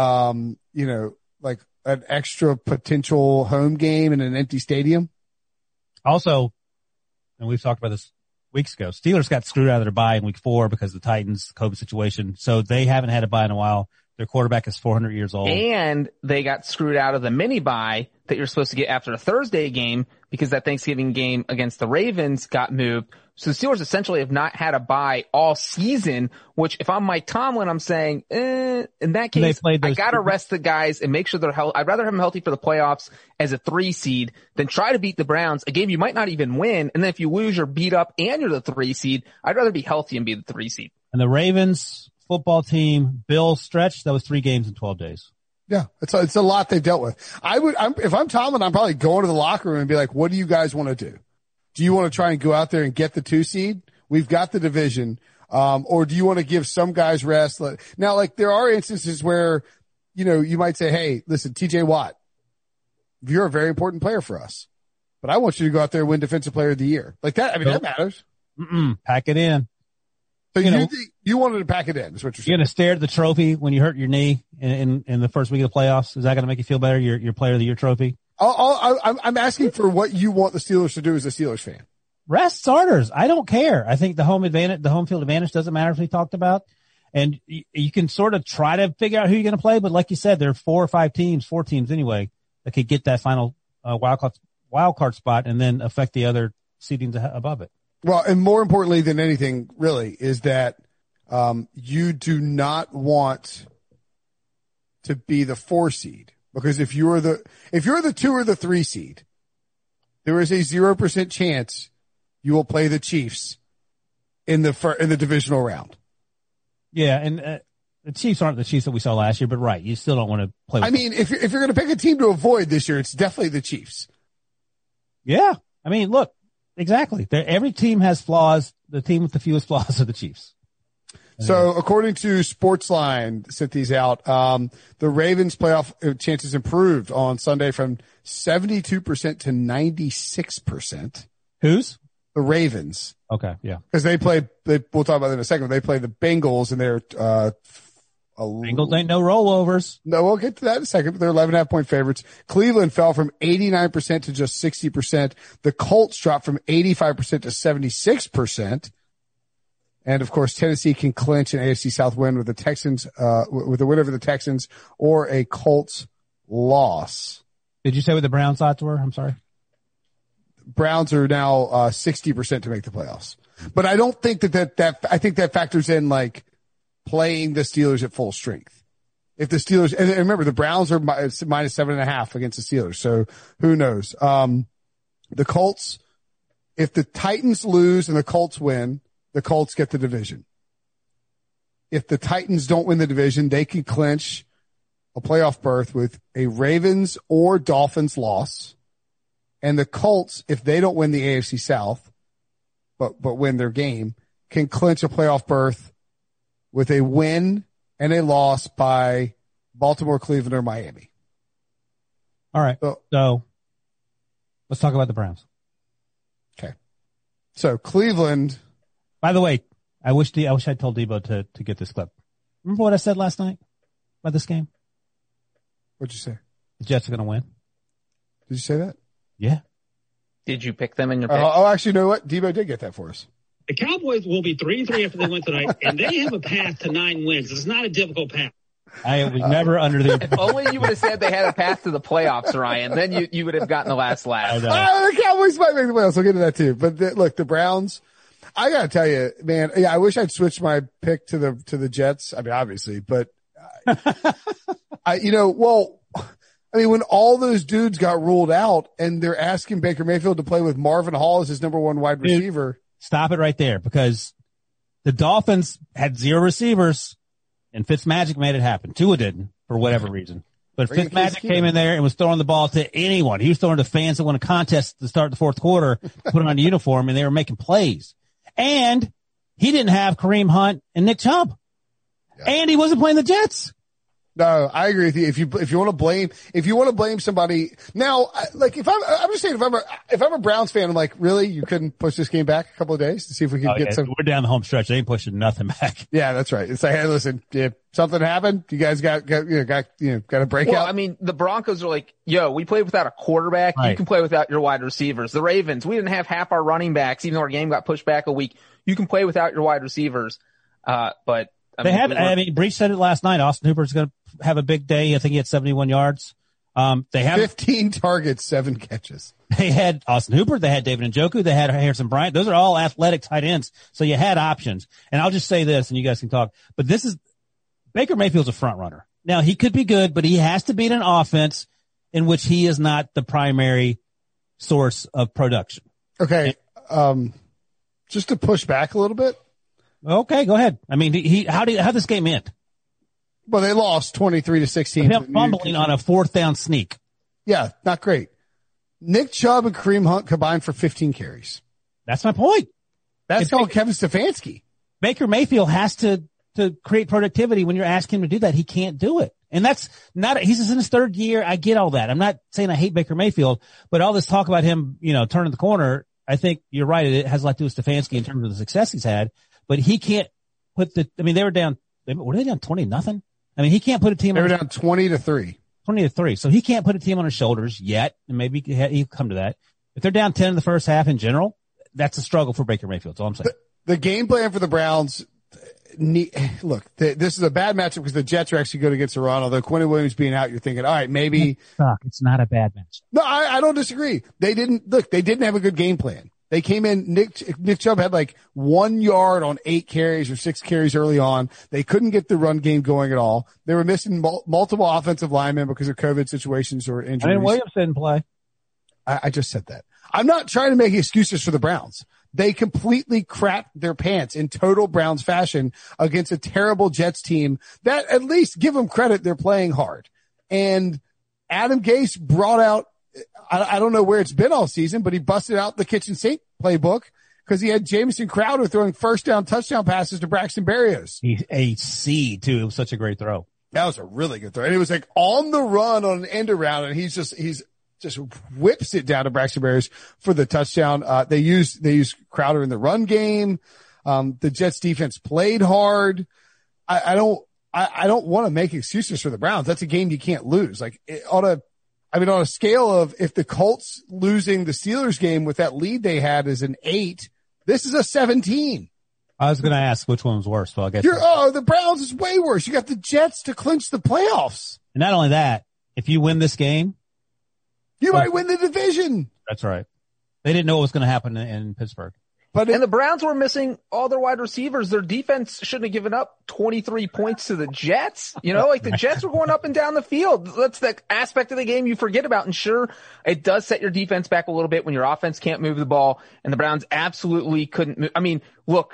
like an extra potential home game in an empty stadium. Also, and we've talked about this weeks ago, Steelers got screwed out of their bye in Week 4 because of the Titans COVID situation. So they haven't had a bye in a while. Their quarterback is 400 years old. And they got screwed out of the mini bye that you're supposed to get after a Thursday game because that Thanksgiving game against the Ravens got moved. So the Steelers essentially have not had a bye all season, which if I'm Mike Tomlin, I'm saying, in that case, I got to rest the guys and make sure they're healthy. I'd rather have them healthy for the playoffs as a 3 seed than try to beat the Browns, a game you might not even win. And then if you lose, you're beat up and you're the 3 seed. I'd rather be healthy and be the 3 seed. And the Ravens football team, Bills stretch, that was 3 games in 12 days. Yeah, it's a lot they've dealt with. If I'm Tomlin, I'm probably going to the locker room and be like, what do you guys want to do? Do you want to try and go out there and get the 2 seed? We've got the division. Or do you want to give some guys rest? Now, like there are instances where, you might say, hey, listen, TJ Watt, you're a very important player for us, but I want you to go out there and win Defensive Player of the Year. Like that, I mean, that matters. Pack it in. So you wanted to pack it in, is what you're saying. You're going to stare at the trophy when you hurt your knee in the first week of the playoffs. Is that going to make you feel better? Your Player of the Year trophy? I'm asking for what you want the Steelers to do as a Steelers fan. Rest starters. I don't care. I think the home field advantage doesn't matter, as we talked about. And you can sort of try to figure out who you're going to play. But like you said, there are 4 teams anyway, that could get that final wild card spot and then affect the other seedings above it. Well, and more importantly than anything, really, is that you do not want to be the 4 seed, because if you're the 2 or the 3 seed, there is a 0% chance you will play the Chiefs in the divisional round. Yeah, and the Chiefs aren't the Chiefs that we saw last year, but right, you still don't want to play with I mean, if you're going to pick a team to avoid this year, it's definitely the Chiefs. Yeah. I mean, look, exactly. Every team has flaws. The team with the fewest flaws are the Chiefs. So according to Sportsline, sent these out, the Ravens playoff chances improved on Sunday from 72% to 96%. Whose? The Ravens. Okay. Yeah. Because we'll talk about that in a second. They play the Bengals and they're, Bengals ain't no rollovers. No, we'll get to that in a second, but they're 11.5 point favorites. Cleveland fell from 89% to just 60%. The Colts dropped from 85% to 76%. And of course, Tennessee can clinch an AFC South win with the Texans, with a win over the Texans or a Colts loss. Did you say what the Browns odds were? I'm sorry. Browns are now 60% to make the playoffs. But I don't think that I think that factors in like playing the Steelers at full strength. If the Steelers, and remember the Browns are minus 7.5 against the Steelers, so who knows? The Colts, if the Titans lose and the Colts win, the Colts get the division. If the Titans don't win the division, they can clinch a playoff berth with a Ravens or Dolphins loss. And the Colts, if they don't win the AFC South, but win their game, can clinch a playoff berth with a win and a loss by Baltimore, Cleveland, or Miami. All right. So let's talk about the Browns. Okay. So Cleveland. By the way, I wish I told Debo to get this clip. Remember what I said last night about this game? What'd you say? The Jets are going to win. Did you say that? Yeah. Did you pick them in your pick? Actually, you know what? Debo did get that for us. The Cowboys will be 3-3 after they win tonight, and they have a path to 9 wins. It's not a difficult path. I was never under the. If only you would have said they had a path to the playoffs, Ryan. Then you would have gotten the last laugh. The Cowboys might make the playoffs. We'll get to that too. But look, the Browns. I gotta tell you, man. Yeah, I wish I'd switched my pick to the Jets. I mean, obviously, but when all those dudes got ruled out and they're asking Baker Mayfield to play with Marvin Hall as his number 1 wide receiver. Stop it right there, because the Dolphins had 0 receivers and Fitzmagic made it happen. Tua didn't for whatever reason. But Fitzmagic came in there and was throwing the ball to anyone. He was throwing to fans that won a contest to start the fourth quarter, put on a uniform, and they were making plays. And he didn't have Kareem Hunt and Nick Chubb. Yeah. And he wasn't playing the Jets. No, I agree with you. If you want to blame somebody now, like I'm just saying, if I'm a Browns fan, I'm like, really, you couldn't push this game back a couple of days to see if we could get some. We're down the home stretch. They ain't pushing nothing back. Yeah, that's right. It's like, hey, listen, if something happened, you guys got a breakout. Well, I mean, the Broncos are like, yo, we played without a quarterback. Right. You can play without your wide receivers. The Ravens, we didn't have half our running backs, even though our game got pushed back a week. You can play without your wide receivers. But Breach said it last night. Austin Hooper's going to have a big day. I think he had 71 yards. They have 15 targets, 7 catches. They had Austin Hooper. They had David Njoku. They had Harrison Bryant. Those are all athletic tight ends. So you had options. And I'll just say this, and you guys can talk. But Baker Mayfield's a front runner. Now he could be good, but he has to beat an offense in which he is not the primary source of production. Okay. Just to push back a little bit. Okay, go ahead. I mean, how'd this game end? Well, they lost 23-16. Him fumbling on a 4th down sneak. Yeah, not great. Nick Chubb and Kareem Hunt combined for 15 carries. That's my point. That's called Kevin Stefanski. Baker Mayfield has to create productivity when you're asking him to do that. He can't do it. And that's not, he's just in his third year. I get all that. I'm not saying I hate Baker Mayfield, but all this talk about him, turning the corner, I think you're right. It has a lot to do with Stefanski in terms of the success he's had, but he can't put they were down 20-0? I mean, he can't put a team. They were down 20-3. 20-3. So he can't put a team on his shoulders yet. And maybe he'll come to that. If they're down 10 in the first half in general, that's a struggle for Baker Mayfield. That's all I'm saying. The game plan for the Browns, look, this is a bad matchup because the Jets are actually good against Iran. Although Quentin Williams being out, you're thinking, all right, maybe. It's not a bad matchup. No, I don't disagree. They didn't have a good game plan. They came in, Nick Chubb had like 1 yard on 8 carries or 6 carries early on. They couldn't get the run game going at all. They were missing multiple offensive linemen because of COVID situations or injuries. And Williams didn't play. I just said that. I'm not trying to make excuses for the Browns. They completely crapped their pants in total Browns fashion against a terrible Jets team that, at least give them credit, they're playing hard. And Adam Gase brought out, I don't know where it's been all season, but he busted out the kitchen sink playbook because he had Jamison Crowder throwing first down touchdown passes to Braxton Berrios. He's a C too. It was such a great throw. That was a really good throw. And it was like on the run on an end around, and he's just whips it down to Braxton Berrios for the touchdown. They used Crowder in the run game. The Jets defense played hard. I don't want to make excuses for the Browns. That's a game you can't lose. Like on a scale of if the Colts losing the Steelers game with that lead they had is an 8, this is a 17. I was going to ask which one was worse. Well, I guess the Browns is way worse. You got the Jets to clinch the playoffs. And not only that, if you win this game, you might win the division. That's right. They didn't know what was going to happen in Pittsburgh. And the Browns were missing all their wide receivers. Their defense shouldn't have given up 23 points to the Jets. The Jets were going up and down the field. That's the aspect of the game you forget about. And sure, it does set your defense back a little bit when your offense can't move the ball. And the Browns absolutely couldn't move. I mean, look,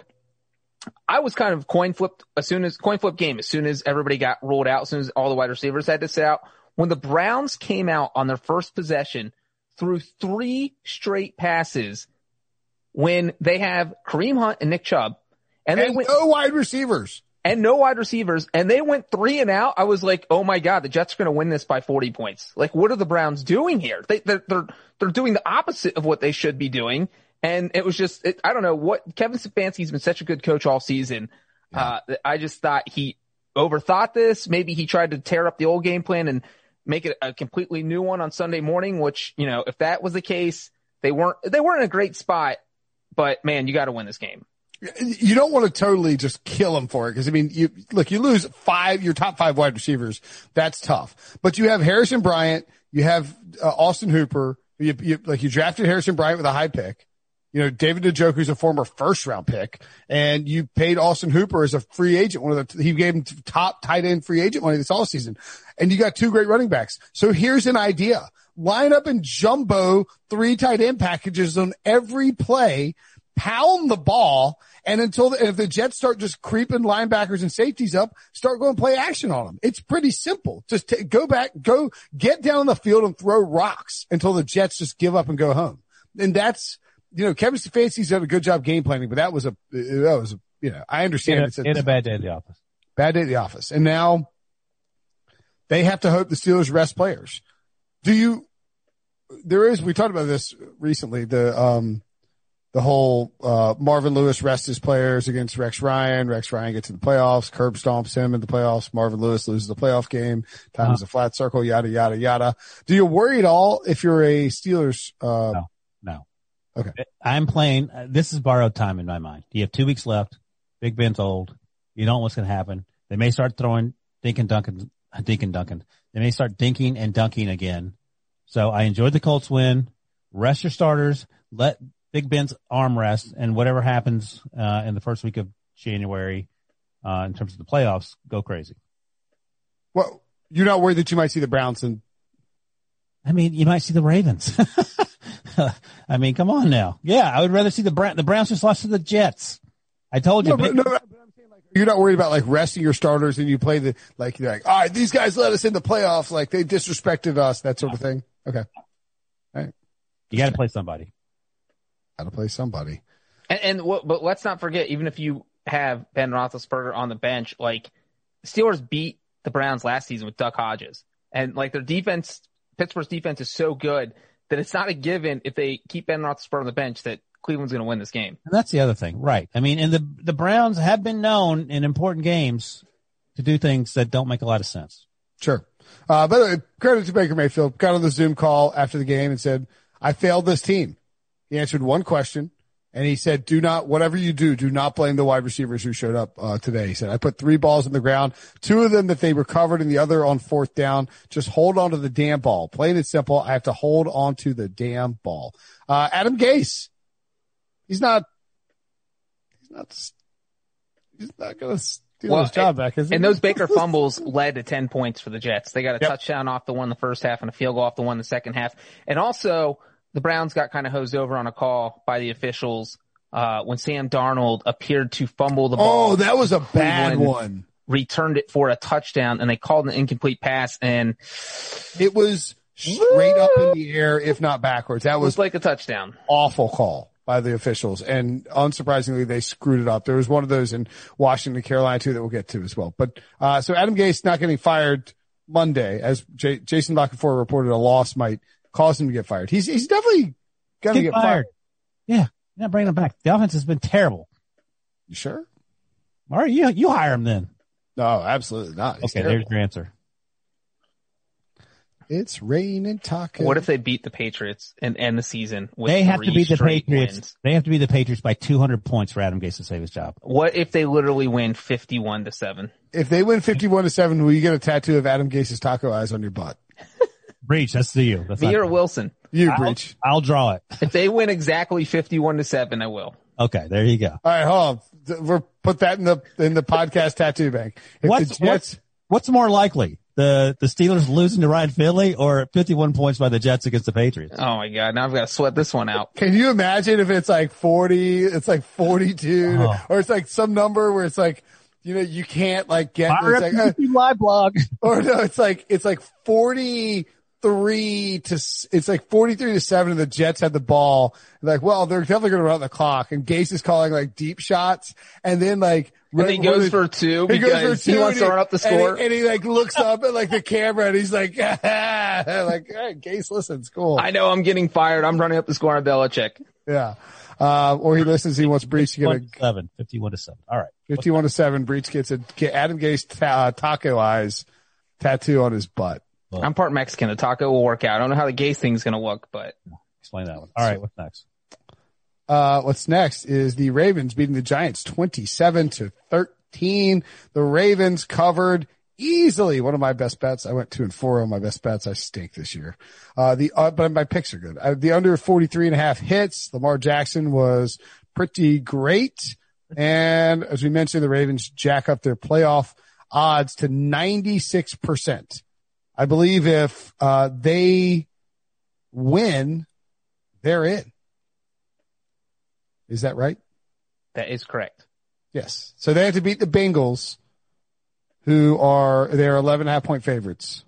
I was kind of coin flip game as soon as everybody got rolled out, as soon as all the wide receivers had to sit out. When the Browns came out on their first possession, threw 3 straight passes when they have Kareem Hunt and Nick Chubb, and no wide receivers. And they went 3 and out. I was like, oh my God, the Jets are going to win this by 40 points. Like, what are the Browns doing here? They're doing the opposite of what they should be doing. And it was just, I don't know what Kevin Stefanski's been such a good coach all season. Yeah. I just thought he overthought this. Maybe he tried to tear up the old game plan and make it a completely new one on Sunday morning, which, if that was the case, they weren't in a great spot, but man, you got to win this game. You don't want to totally just kill them for it. Cause you lose your top 5 wide receivers. That's tough, but you have Harrison Bryant, you have Austin Hooper, you drafted Harrison Bryant with a high pick. David Njoku's a former first-round pick, and you paid Austin Hooper as a free agent. He gave him top tight end free agent money this all season, and you got 2 great running backs. So here's an idea: line up in jumbo 3 tight end packages on every play, pound the ball, and if the Jets start just creeping linebackers and safeties up, start going play action on them. It's pretty simple. Just go get down on the field and throw rocks until the Jets just give up and go home. And that's. Kevin Stefanski's done a good job game planning, but that was I understand it's a bad day at the office. Bad day at the office. And now they have to hope the Steelers rest players. We talked about this recently, the whole, Marvin Lewis rests his players against Rex Ryan. Rex Ryan gets in the playoffs. Curb stomps him in the playoffs. Marvin Lewis loses the playoff game. Time is a flat circle, yada, yada, yada. Do you worry at all if you're a Steelers, No. Okay. I'm playing. This is borrowed time in my mind. You have 2 weeks left. Big Ben's old. You don't know what's going to happen. They may start throwing dink and dunking. They may start dinking and dunking again. So I enjoyed the Colts win. Rest your starters. Let Big Ben's arm rest, and whatever happens in the first week of January in terms of the playoffs, go crazy. Well, you're not worried that you might see the Browns and. You might see the Ravens. Come on now. Yeah, I would rather see the Browns just lost to the Jets. I told you. But I'm saying, you're not worried about resting your starters and you play you're like, all right, these guys let us in the playoffs. Like they disrespected us, that sort of thing. Okay. All right. You got to play somebody. Got to play somebody. But let's not forget, even if you have Ben Roethlisberger on the bench, Steelers beat the Browns last season with Duck Hodges. And like their defense, Pittsburgh's defense is so good that it's not a given if they keep Ben Roethlisberger on the bench that Cleveland's going to win this game. And that's the other thing, right? I mean, and the Browns have been known in important games to do things that don't make a lot of sense. Sure. By the way, credit to Baker Mayfield. Got on the Zoom call after the game and said, I failed this team. He answered one question and he said, whatever you do not blame the wide receivers who showed up today. He said, I put 3 balls on the ground, 2 of them that they recovered and the other on 4th down. Just hold on to the damn ball. Plain and simple. I have to hold on to the damn ball. Adam Gase. He's not going to steal his job back, is he? And those Baker fumbles led to 10 points for the Jets. They got a touchdown off the one in the first half and a field goal off the one in the second half. And also, the Browns got kind of hosed over on a call by the officials when Sam Darnold appeared to fumble the ball. Oh, that was a bad one. Returned it for a touchdown, and they called an incomplete pass, and it was straight up in the air, if not backwards. That was like a touchdown. Awful call by the officials, and unsurprisingly, they screwed it up. There was one of those in Washington, Carolina, too, that we'll get to as well. But so Adam Gase not getting fired Monday, as Jason La Canfora reported, a loss might cause him to get fired. He's definitely going to get fired. Yeah, you're not bringing him back. The offense has been terrible. You sure? All right, you hire him then. No, absolutely not. He's okay, terrible. There's your answer. It's raining tacos. What if they beat the Patriots and end the season with They have to beat the Patriots. Wins? They have to beat the Patriots by 200 points for Adam Gase to save his job. What if they literally win 51-7? If they win 51-7, will you get a tattoo of Adam Gase's taco eyes on your butt? Breach, that's to you. That's Me or Wilson? You, Breach. I'll draw it. If they win exactly 51-7, I will. Okay, there you go. All right, hold on. We'll put that in the podcast tattoo bank. If what's more likely? The Steelers losing to Ryan Finley or 51 points by the Jets against the Patriots? Oh my God. Now I've got to sweat this one out. Can you imagine if it's like 40, it's like 42, or it's like some number where it's like, you can't like get, it's like, live blog. Or no, it's like 43 to 7 and the Jets had the ball. Like, well, they're definitely going to run the clock, and Gase is calling like deep shots, and then like, and he goes for 2 because he wants to run up the score. And he like looks up at like the camera and he's like, like, hey, Gase, listen, it's cool. I know I'm getting fired. I'm running up the score on Belichick. Yeah. Or he listens, he wants Breach to get 51-7. All right. 51-7. Breach gets Adam Gase taco eyes tattoo on his butt. Well, I'm part Mexican. The taco will work out. I don't know how the Gase thing's going to look, but explain that one. All right. What's next? What's next is the Ravens beating the Giants 27-13. The Ravens covered easily. One of my best bets. I went 2-4 on my best bets. I stink this year. But my picks are good. The under 43.5 hits. Lamar Jackson was pretty great. And as we mentioned, the Ravens jack up their playoff odds to 96%. I believe if, they win, they're in. Is that right? That is correct. Yes. So they have to beat the Bengals, they're 11.5 point favorites.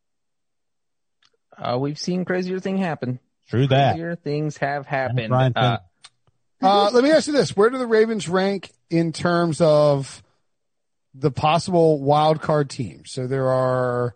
We've seen crazier things happen. True that. Crazier things have happened. Let me ask you this. Where do the Ravens rank in terms of the possible wild card teams? So there are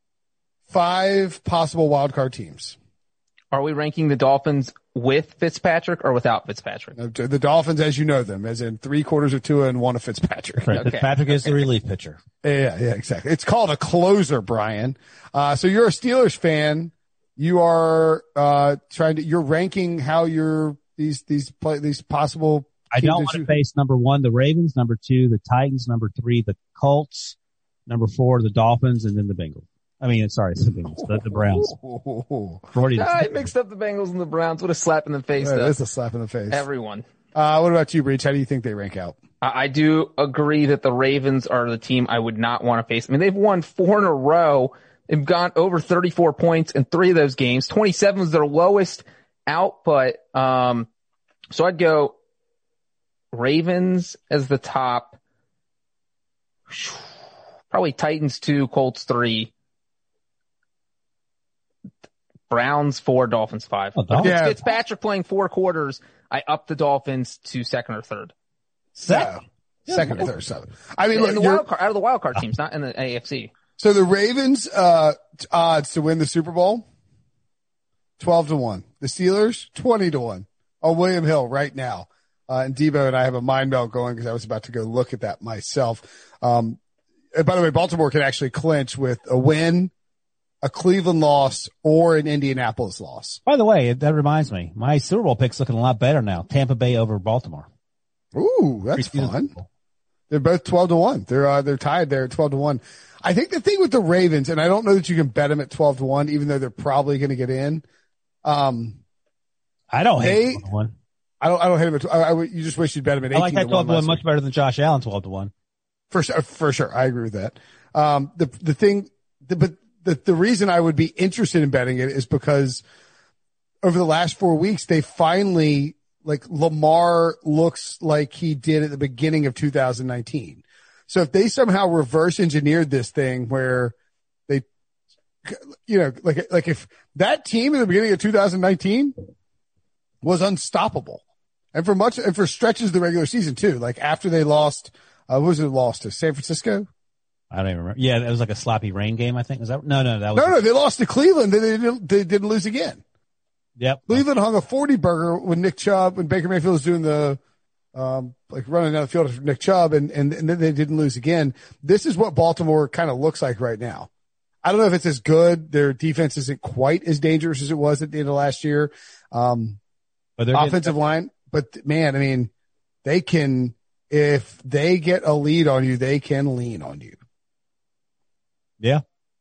5 possible wild card teams. Are we ranking the Dolphins with Fitzpatrick or without Fitzpatrick? The Dolphins, as you know them, as in 3/4 of Tua and 1 of Fitzpatrick. Right. Okay. Fitzpatrick is the relief pitcher. Yeah, exactly. It's called a closer, Brian. So you're a Steelers fan. You are you're ranking how these possible. I don't want to face number 1, the Ravens, number 2, the Titans, number 3, the Colts, number 4, the Dolphins, and then the Bengals. I mean, sorry, it's the Bengals, the Browns. I mixed up the Bengals and the Browns. What a slap in the face, though. That's a slap in the face. Everyone. What about you, Breach? How do you think they rank out? I do agree that the Ravens are the team I would not want to face. I mean, they've won 4 in a row. They've gone over 34 points in 3 of those games. 27 was their lowest output. So I'd go Ravens as the top. Probably Titans 2, Colts 3. Browns 4, Dolphins 5. Yeah. Fitzpatrick playing 4 quarters. I up the Dolphins to 2nd or 3rd. Second or third. I mean, in the wild card, out of the wild card teams, not in the AFC. So the Ravens, odds to win the Super Bowl, 12-1. The Steelers, 20-1 on William Hill right now. And Debo and I have a mind melt going because I was about to go look at that myself. And by the way, Baltimore can actually clinch with a win, a Cleveland loss, or an Indianapolis loss. By the way, that reminds me, my Super Bowl pick's looking a lot better now. Tampa Bay over Baltimore. Ooh, that's fun. They're both 12-1. They're tied there at 12-1. I think the thing with the Ravens, and I don't know that you can bet them at 12-1, even though they're probably going to get in. I don't hate 12-1. I don't hate them. You just wish you'd bet them at 18-1. I like that 12-1 much better than Josh Allen 12-1. For sure. I agree with that. The reason I would be interested in betting it is because over the last 4 weeks, they finally, like, Lamar looks like he did at the beginning of 2019. So if they somehow reverse engineered this thing where they, like if that team at the beginning of 2019 was unstoppable and for stretches of the regular season too, like after they lost, lost to San Francisco? I don't even remember. Yeah, it was like a sloppy rain game, I think. Was that? No, they lost to Cleveland. They didn't lose again. Yep. Cleveland hung a 40 burger with Nick Chubb when Baker Mayfield was doing the, running down the field for Nick Chubb and then they didn't lose again. This is what Baltimore kind of looks like right now. I don't know if it's as good. Their defense isn't quite as dangerous as it was at the end of last year. But their offensive line, but man, I mean, they can, if they get a lead on you, they can lean on you. Yeah.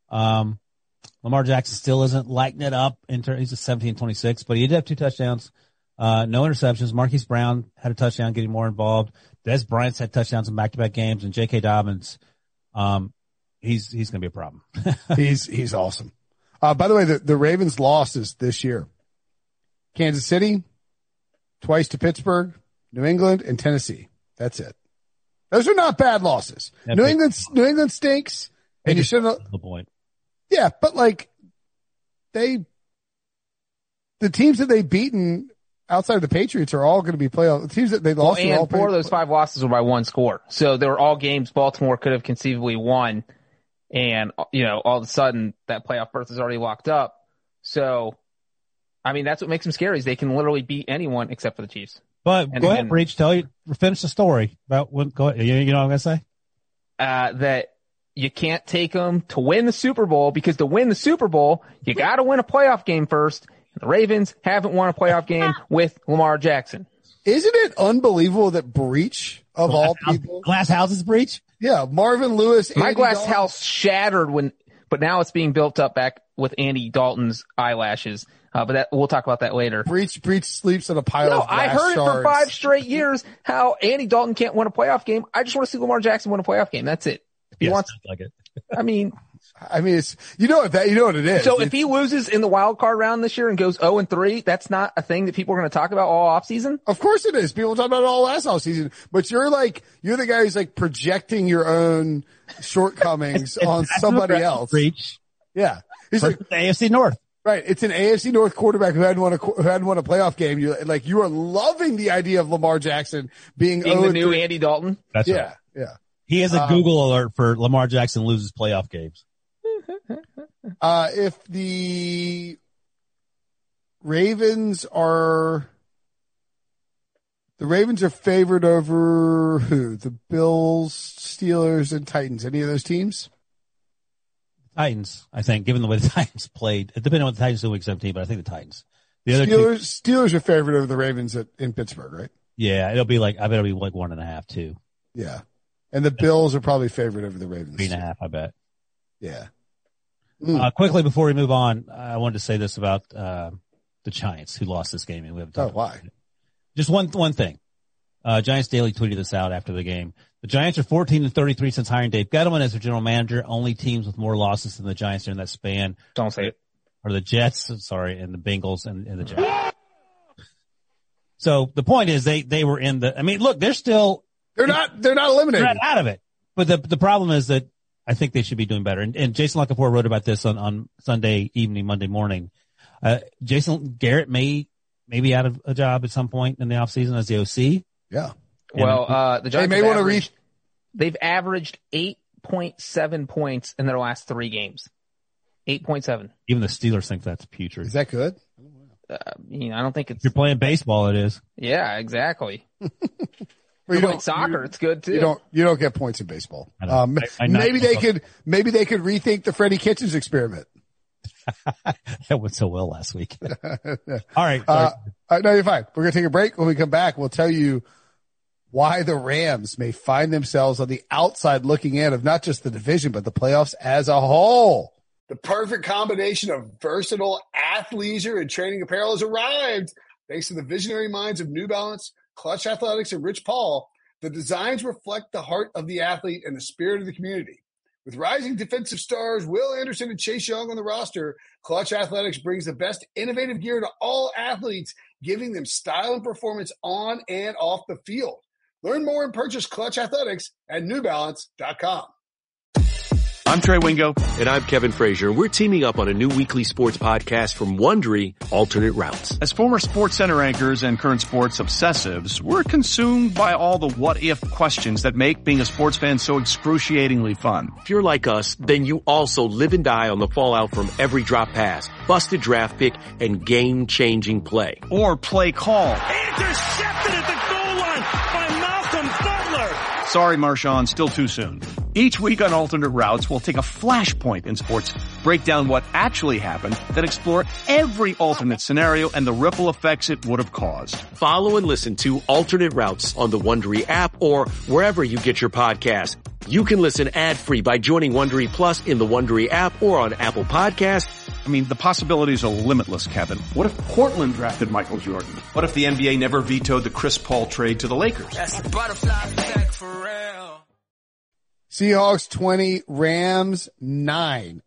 Lamar Jackson still isn't lighting it up. He's a 17-26, but he did have 2 touchdowns. No interceptions. Marquise Brown had a touchdown, getting more involved. Des Bryant's had touchdowns in back-to-back games, and J.K. Dobbins, he's going to be a problem. He's awesome. By the way, the Ravens losses this year: Kansas City, twice to Pittsburgh, New England, and Tennessee. That's it. Those are not bad losses. New England stinks. And you should have the point. Yeah, but like the teams that they've beaten outside of the Patriots are all going to be playoff. The teams that they lost. Well, and 4 of those 5 losses were by 1 score. So they were all games Baltimore could have conceivably won. And, all of a sudden that playoff berth is already locked up. So, I mean, that's what makes them scary is they can literally beat anyone except for the Chiefs. But go ahead, Breach, finish the story about what, go ahead. You know what I'm going to say? That you can't take them to win the Super Bowl because to win the Super Bowl, you got to win a playoff game first. The Ravens haven't won a playoff game with Lamar Jackson. Isn't it unbelievable that Breach of all people? Glass houses Breach? Yeah. Marvin Lewis. My glass house shattered but now it's being built up back with Andy Dalton's eyelashes. But we'll talk about that later. Breach sleeps on a pile of glass I heard shards. it for 5 straight years how Andy Dalton can't win a playoff game. I just want to see Lamar Jackson win a playoff game. That's it. He wants like it. I mean, it's, you know what it is. So if he loses in the wild card round this year and goes 0-3, that's not a thing that people are going to talk about all offseason? Of course it is. People talk about it all last offseason, but you're the guy who's like projecting your own shortcomings on somebody else. Breach. Yeah. He's like the AFC North. Right. It's an AFC North quarterback who hadn't won a playoff game. You are loving the idea of Lamar Jackson being the new Andy Dalton. That's right. Yeah. He has a Google alert for Lamar Jackson loses playoff games. If the Ravens are favored over who? The Bills, Steelers, and Titans. Any of those teams? Titans, I think, given the way the Titans played. It depends on what the Titans do week 17, but I think the Titans. The other Steelers are favored over the Ravens in Pittsburgh, right? Yeah, I bet it'll be like 1.5, too. Yeah. And the Bills are probably favored over the Ravens. 3.5, I bet. Yeah. Quickly before we move on, I wanted to say this about the Giants who lost this game, and we haven't talked about it. Just one thing. Giants Daily tweeted this out after the game. The Giants are 14-33 since hiring Dave Gettleman as their general manager. Only teams with more losses than the Giants during that span. Don't say it. Are the Jets, and the Bengals and the Giants. So the point is they were in the, I mean, look, they're not eliminated. They're not out of it. But the problem is that I think they should be doing better. And Jason La Canfora wrote about this on Sunday evening, Monday morning. Jason Garrett may be out of a job at some point in the offseason as the OC. Yeah. Well, the Giants may want to reach. They've averaged 8 8.7 points in their last 3 games. 8.7. Even the Steelers think that's putrid. Is that good? I don't think it's. If you're playing baseball, it is. Yeah, exactly. Well, You're playing soccer, it's good too. You don't get points in baseball. I Maybe they could rethink the Freddie Kitchens experiment. That went so well last week. All right. No, you're fine. We're going to take a break. When we come back, we'll tell you why the Rams may find themselves on the outside looking in of not just the division, but the playoffs as a whole. The perfect combination of versatile athleisure and training apparel has arrived. Thanks to the visionary minds of New Balance, Clutch Athletics, and Rich Paul, the designs reflect the heart of the athlete and the spirit of the community. With rising defensive stars Will Anderson and Chase Young on the roster, Clutch Athletics brings the best innovative gear to all athletes, giving them style and performance on and off the field. Learn more and purchase Clutch Athletics at NewBalance.com. I'm Trey Wingo. And I'm Kevin Frazier. We're teaming up on a new weekly sports podcast from Wondery, Alternate Routes. As former Sports Center anchors and current sports obsessives, we're consumed by all the what-if questions that make being a sports fan so excruciatingly fun. If you're like us, then you also live and die on the fallout from every drop pass, busted draft pick, and game-changing play. Or play call. Intercepted at the goal line by Malcolm Butler. Sorry, Marshawn, still too soon. Each week on Alternate Routes, we'll take a flashpoint in sports, break down what actually happened, then explore every alternate scenario and the ripple effects it would have caused. Follow and listen to Alternate Routes on the Wondery app or wherever you get your podcasts. You can listen ad-free by joining Wondery Plus in the Wondery app or on Apple Podcasts. I mean, the possibilities are limitless, Kevin. What if Portland drafted Michael Jordan? What if the NBA never vetoed the Chris Paul trade to the Lakers? That's a butterfly effect for real. Seahawks 20, Rams 9.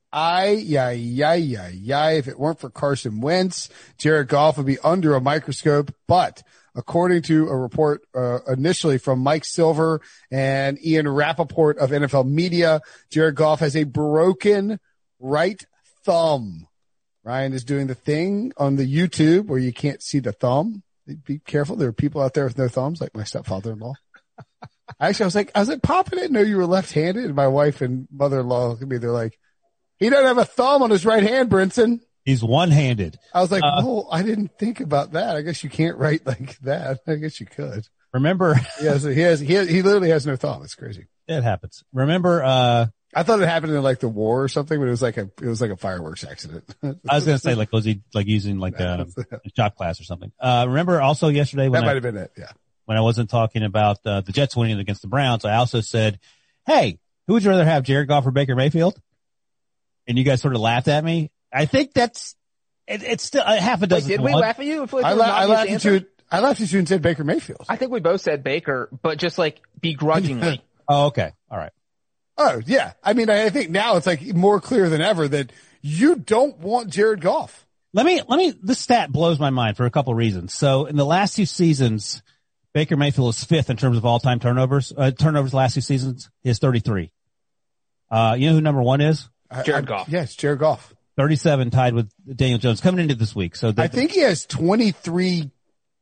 If it weren't for Carson Wentz, Jared Goff would be under a microscope. But according to a report initially from Mike Silver and Ian Rappaport of NFL Media, Jared Goff has a broken right thumb. Ryan is doing the thing on the YouTube where you can't see the thumb. Be careful. There are people out there with no thumbs, like my stepfather-in-law. Actually, I was like, Pop, I didn't know you were left-handed. And my wife and mother-in-law look at me. They're like, he doesn't have a thumb on his right hand, Brinson. He's one-handed. I was like, oh, I didn't think about that. I guess you can't write like that. I guess you could. Remember? He literally has no thumb. It's crazy. It happens. Remember, I thought it happened in like the war or something, but it was like a fireworks accident. I was going to say, like, was he like using like a shop class or something? Remember also yesterday when that might have been it. Yeah. When I wasn't talking about the Jets winning against the Browns, I also said, hey, who would you rather have, Jared Goff or Baker Mayfield? And you guys sort of laughed at me. I think it's still half a dozen. Wait, did we laugh at you? I laughed at you and said Baker Mayfield. I think we both said Baker, but just like begrudgingly. Oh, okay. All right. Oh, yeah. I mean, I think now it's like more clear than ever that you don't want Jared Goff. This stat blows my mind for a couple of reasons. So in the last 2 seasons, Baker Mayfield is 5th in terms of all-time turnovers. Turnovers last 2 seasons, he has 33. You know who number 1 is? Jared Goff. Yes, Jared Goff. 37, tied with Daniel Jones coming into this week. So I think he has 23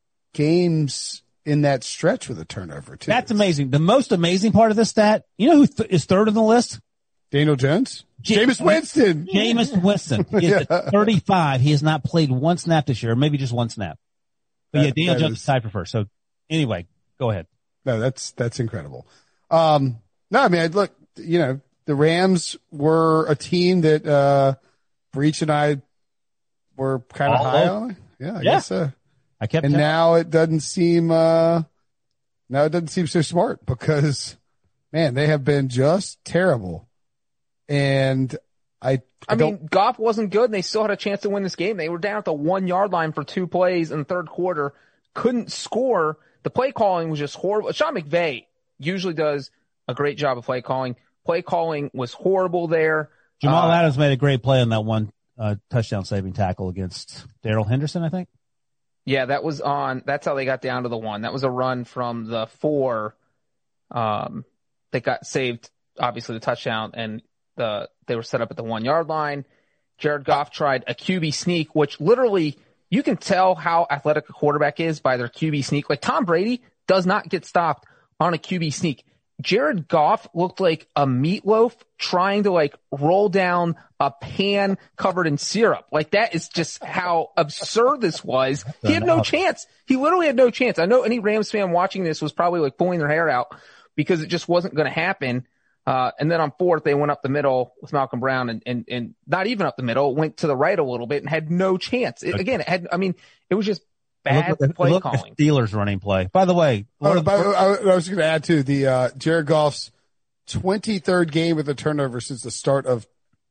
games in that stretch with a turnover too. That's amazing. The most amazing part of this stat, you know who is 3rd on the list? Daniel Jones? Jameis Winston. Jameis Winston. He is at 35. He has not played 1 snap this year, or maybe just 1 snap. But yeah, Daniel Jones is tied for first. So anyway, go ahead. No, that's incredible. No, I mean, look, the Rams were a team that, Breach and I were kind of high on. Yeah, I guess so. Now it doesn't seem so smart because, man, they have been just terrible. And I mean, Goff wasn't good and they still had a chance to win this game. They were down at the 1-yard line for 2 plays in the third quarter, couldn't score. The play calling was just horrible. Sean McVay usually does a great job of play calling. Play calling was horrible there. Jamal Adams made a great play on that one touchdown saving tackle against Darrell Henderson, I think. Yeah, that's how they got down to the 1. That was a run from the 4. They got saved, obviously, the touchdown, and they were set up at the 1-yard line. Jared Goff tried a QB sneak, which literally you can tell how athletic a quarterback is by their QB sneak. Like Tom Brady does not get stopped on a QB sneak. Jared Goff looked like a meatloaf trying to like roll down a pan covered in syrup. Like that is just how absurd this was. He had no chance. He literally had no chance. I know any Rams fan watching this was probably like pulling their hair out because it just wasn't going to happen. And then on fourth, they went up the middle with Malcolm Brown and not even up the middle, went to the right a little bit and had no chance. It was just bad play calling. Steelers running play. By the way, I was going to add to the Jared Goff's 23rd game with a turnover since the start of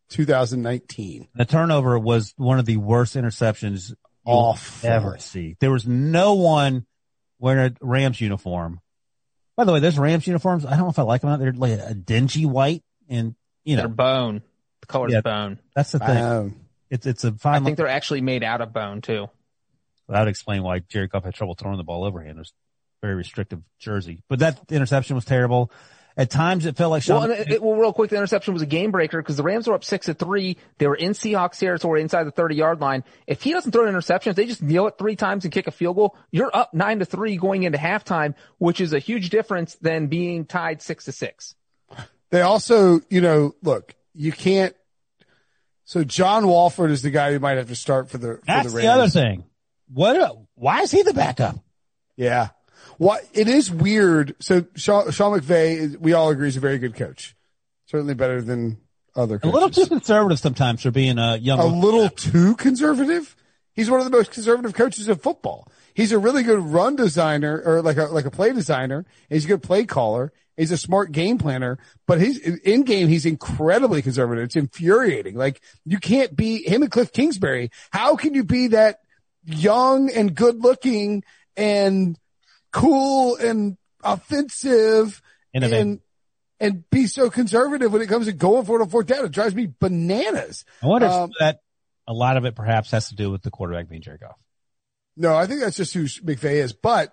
2019. The turnover was one of the worst interceptions you'll ever see. There was no one wearing a Rams uniform. By the way, those Rams uniforms, I don't know if I like them or not. They're like a dingy white and, they're bone. The color's bone. That's the thing. It's a fine. I think they're actually made out of bone too. That would explain why Jared Goff had trouble throwing the ball overhand. It was a very restrictive jersey. But that interception was terrible. At times it felt like real quick, the interception was a game breaker because the Rams were up 6-3. They were in Seahawks territory inside the 30-yard line. If he doesn't throw an interception, if they just kneel it 3 times and kick a field goal, you're up 9-3 going into halftime, which is a huge difference than being tied 6-6. They also, look, you can't. So John Walford is the guy who might have to start for the Rams. That's the other thing. Why is he the backup? Yeah. It is weird. So Sean McVay, we all agree, is a very good coach. Certainly better than other coaches. A little too conservative sometimes for being a young. A little too conservative? He's one of the most conservative coaches in football. He's a really good run designer or like a play designer. He's a good play caller. He's a smart game planner, but in game, he's incredibly conservative. It's infuriating. Like you can't be him and Cliff Kingsbury. How can you be that young and good looking and cool and offensive and be so conservative when it comes to going for it on fourth down? It drives me bananas. I wonder if that a lot of it perhaps has to do with the quarterback being Jared Goff. No, I think that's just who McVay is. But,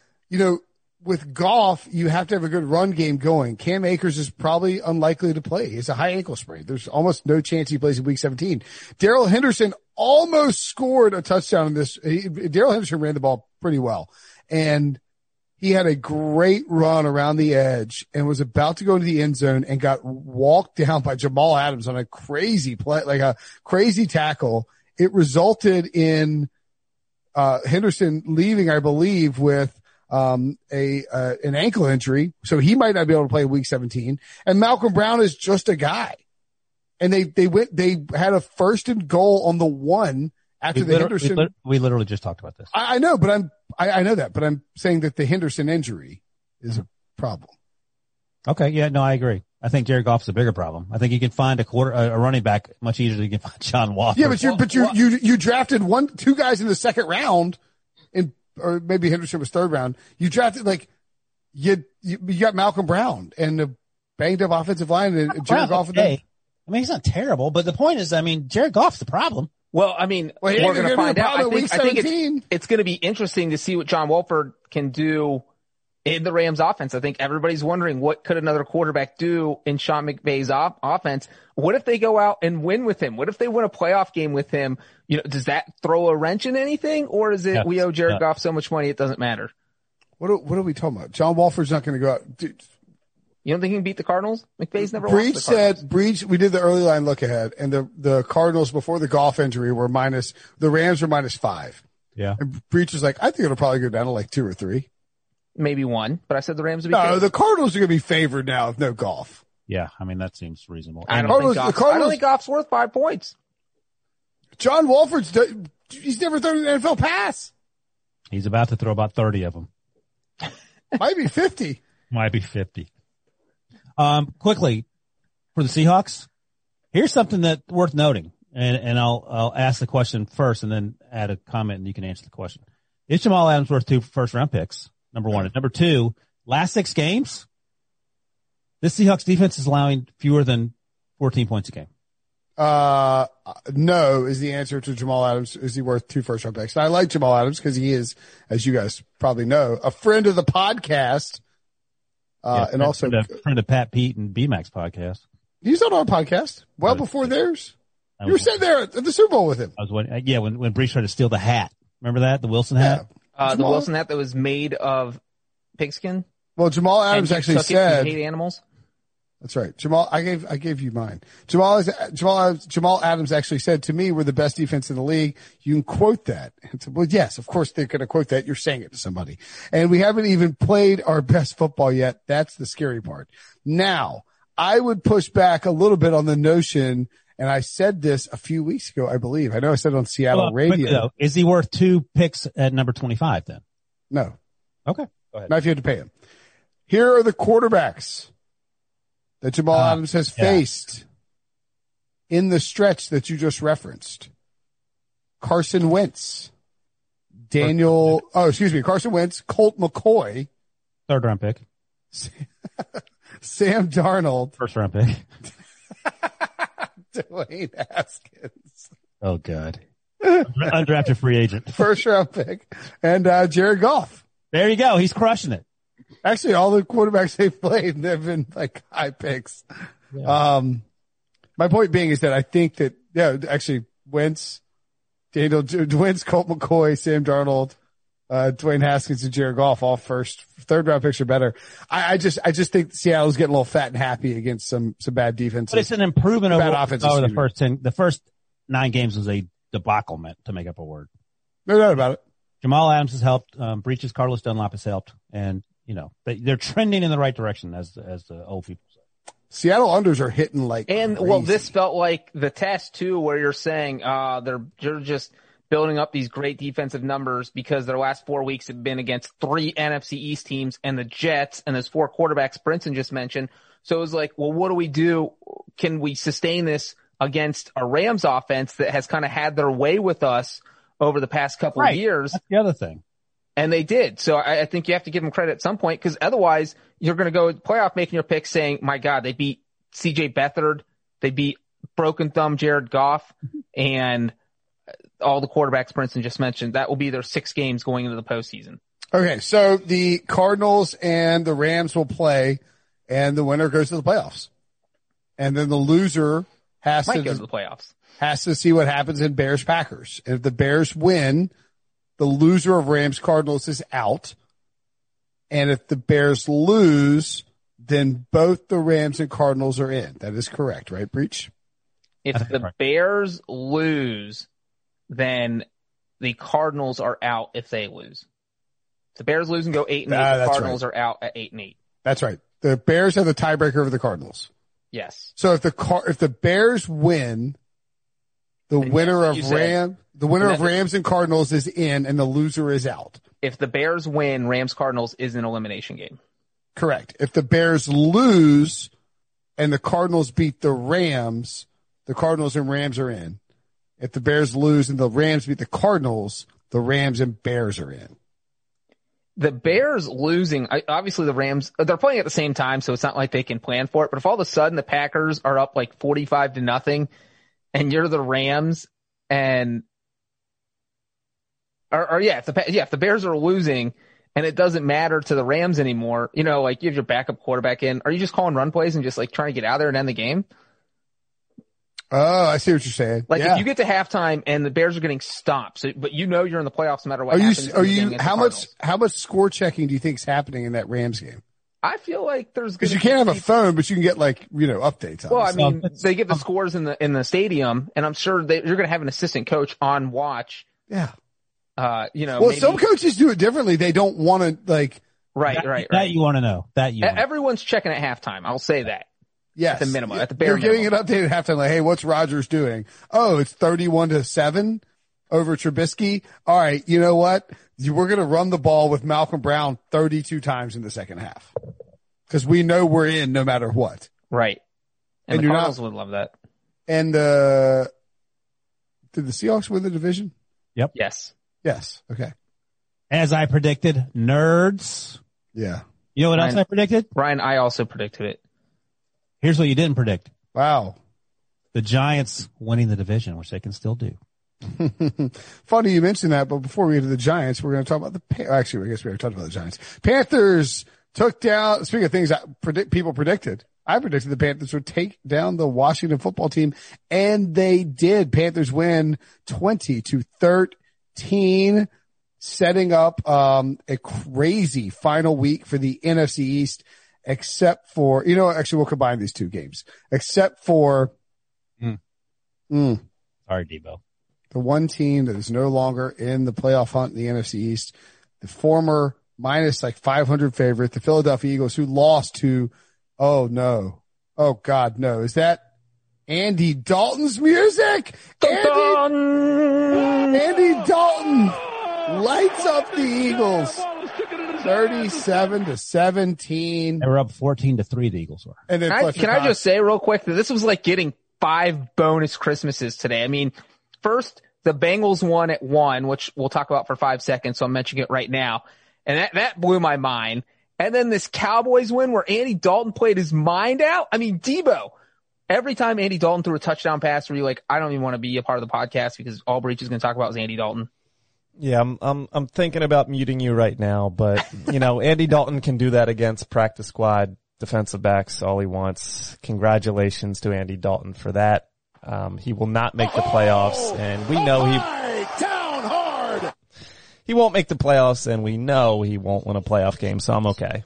with Goff, you have to have a good run game going. Cam Akers is probably unlikely to play. It's a high ankle sprain. There's almost no chance he plays in week 17. Darrell Henderson almost scored a touchdown in this. Darrell Henderson ran the ball pretty well. And he had a great run around the edge and was about to go into the end zone and got walked down by Jamal Adams on a crazy play, like a crazy tackle. It resulted in Henderson leaving, I believe, with an ankle injury, so he might not be able to play week 17. And Malcolm Brown is just a guy. And they had a 1st and goal on the 1 after the Henderson. We literally just talked about this. I know, but I know that, but I'm saying that the Henderson injury is a problem. Okay. Yeah, no, I agree. I think Jared Goff's a bigger problem. I think you can find a running back much easier than you can find John Walker. Yeah, but you drafted 2 guys in the 2nd round or maybe Henderson was 3rd round. You drafted you got Malcolm Brown and a banged up offensive line and Jared Goff. Okay. I mean, he's not terrible, but the point is, Jared Goff's the problem. Well, we're going to find out. I think it's going to be interesting to see what John Wolford can do in the Rams offense. I think everybody's wondering what could another quarterback do in Sean McVay's offense. What if they go out and win with him? What if they win a playoff game with him? Does that throw a wrench in anything, or is it we owe Jared Goff so much money it doesn't matter? What are we talking about? John Wolford's not going to go out. Dude. You don't think he can beat the Cardinals? McVay's never lost the Cardinals. Breach, we did the early line look ahead, and the Cardinals before the Goff injury were the Rams were -5. Yeah. And Breach was like, I think it'll probably go down to 2 or 3. Maybe 1, but I said the Rams would be favored. The Cardinals are going to be favored now with no Goff. Yeah, that seems reasonable. I don't think Goff's worth 5 points. John Wolford's he's never thrown an NFL pass. He's about to throw about 30 of them. Might be 50. Might be 50. Quickly for the Seahawks, here's something that's worth noting, and I'll ask the question first and then add a comment and you can answer the question. Is Jamal Adams worth 2 first-round picks? Number 1. And number 2, last 6 games, this Seahawks defense is allowing fewer than 14 points a game. No is the answer to Jamal Adams. Is he worth 2 first-round picks? And I like Jamal Adams because he is, as you guys probably know, a friend of the podcast. And also friend of Pat Pete and BMAX podcast. He's on our podcast before theirs. You were sitting there at the Super Bowl with him. I was when Breach tried to steal the hat. Remember that? The Wilson hat? The Wilson hat that was made of pigskin? Well, Jamal Adams and actually took it, said, you hate animals. that's right. I gave you mine. Jamal Adams actually said, to me, we're the best defense in the league. You can quote that. And so, well, yes, of course they're going to quote that. You're saying it to somebody. And we haven't even played our best football yet. That's the scary part. Now, I would push back a little bit on the notion, and I said this a few weeks ago, I believe. I know I said it on Seattle radio. Quickly, though, is he worth 2 picks at number 25 then? No. Okay. Go ahead. Not if you had to pay him. Here are the quarterbacks that Jamal Adams has faced in the stretch that you just referenced. Carson Wentz, Carson Wentz, Colt McCoy. 3rd round pick. Sam Darnold. 1st round pick. Dwayne Haskins. Oh, God. Undrafted free agent. 1st round pick. And Jared Goff. There you go. He's crushing it. Actually, all the quarterbacks they've played, they've been like high picks. Yeah. My point being is that I think that, actually Wentz, Colt McCoy, Sam Darnold, Dwayne Haskins and Jared Goff, all 3rd round picks are better. I just think Seattle's getting a little fat and happy against some bad defenses. But it's an improvement over the first 10. The first 9 games was a debacle, to make up a word. No doubt about it. Jamal Adams has helped. Breaches Carlos Dunlap has helped. And, they're trending in the right direction, as the old people say. Seattle unders are hitting like And crazy. well, this felt like the test too, where you're saying they're just building up these great defensive numbers because their last 4 weeks have been against 3 NFC East teams and the Jets and those 4 quarterbacks Brinson just mentioned. So it was like, well, what do we do? Can we sustain this against a Rams offense that has kind of had their way with us over the past couple of years? That's the other thing. And they did. So I think you have to give them credit at some point, because otherwise you're going to go playoff making your pick saying, my God, they beat CJ Beathard. They beat broken thumb Jared Goff and all the quarterbacks Brinson just mentioned. That will be their 6 games going into the postseason. Okay. So the Cardinals and the Rams will play and the winner goes to the playoffs. And then the loser might go to the playoffs. Has to see what happens in Bears Packers. And if the Bears win, the loser of Rams Cardinals is out. And if the Bears lose, then both the Rams and Cardinals are in. That is correct, right, Breach? If the Bears lose, then the Cardinals are out if they lose. If the Bears lose and go 8-8, the Cardinals are out at 8-8. That's right. The Bears have the tiebreaker over the Cardinals. Yes. So if the Bears win, the winner of Rams and Cardinals is in and the loser is out. If the Bears win, Rams Cardinals is an elimination game. Correct. If the Bears lose and the Cardinals beat the Rams, the Cardinals and Rams are in. If the Bears lose and the Rams beat the Cardinals, the Rams and Bears are in. The Bears losing, obviously the Rams, they're playing at the same time, so it's not like they can plan for it. But if all of a sudden the Packers are up like 45-0 and you're the Rams and, if the Bears are losing and it doesn't matter to the Rams anymore, like you have your backup quarterback in, are you just calling run plays and just like trying to get out there and end the game? Oh, I see what you're saying. Like if you get to halftime and the Bears are getting stopped, but you're in the playoffs no matter what happens. How much score checking do you think is happening in that Rams game? I feel like there's because you can't have a phone, but you can get updates. Well, I mean, they give the scores in the stadium, and I'm sure you're going to have an assistant coach on watch. Yeah. Well, maybe, some coaches do it differently. They don't want to right. That you want to know. Everyone's checking at halftime. I'll say that. Yes. At the minimum. At the bare minimum. You're minimum. getting an update at halftime like, hey, what's Rodgers doing? Oh, it's 31-7 over Trubisky. All right. You know what? We're going to run the ball with Malcolm Brown 32 times in the second half. Because we know we're in no matter what. Right. And the Cardinals would love that. And did the Seahawks win the division? Yep. Yes. Okay. As I predicted, nerds. Yeah. You know what else I predicted? Ryan, I also predicted it. Here's what you didn't predict. Wow. The Giants winning the division, which they can still do. Funny you mentioned that, but before we get to the Giants, we're going to talk about actually, I guess we already talked about the Giants. Panthers took down, speaking of things that people predicted, I predicted the Panthers would take down the Washington football team, and they did. Panthers win 20-13. setting up a crazy final week for the NFC East, except for, actually we'll combine these two games, except for Sorry, Debo. the one team that is no longer in the playoff hunt in the NFC East, the former minus 500 favorite, the Philadelphia Eagles, who lost to, oh God, no. Is that Andy Dalton's music? Andy Dalton lights up the Eagles 37-17. They were up 14-3, the Eagles were. And then Can I just say real quick that this was like getting 5 bonus Christmases today. I mean, first, the Bengals won at 1, which we'll talk about for 5 seconds, so I'm mentioning it right now. And that blew my mind. And then this Cowboys win where Andy Dalton played his mind out. I mean, Debo, every time Andy Dalton threw a touchdown pass where you're like, I don't even want to be a part of the podcast because all Breach is going to talk about is Andy Dalton. Yeah, I'm thinking about muting you right now, but Andy Dalton can do that against practice squad defensive backs all he wants. Congratulations to Andy Dalton for that. He will not make the playoffs, and we know he won't make the playoffs, and we know he won't win a playoff game, so I'm okay.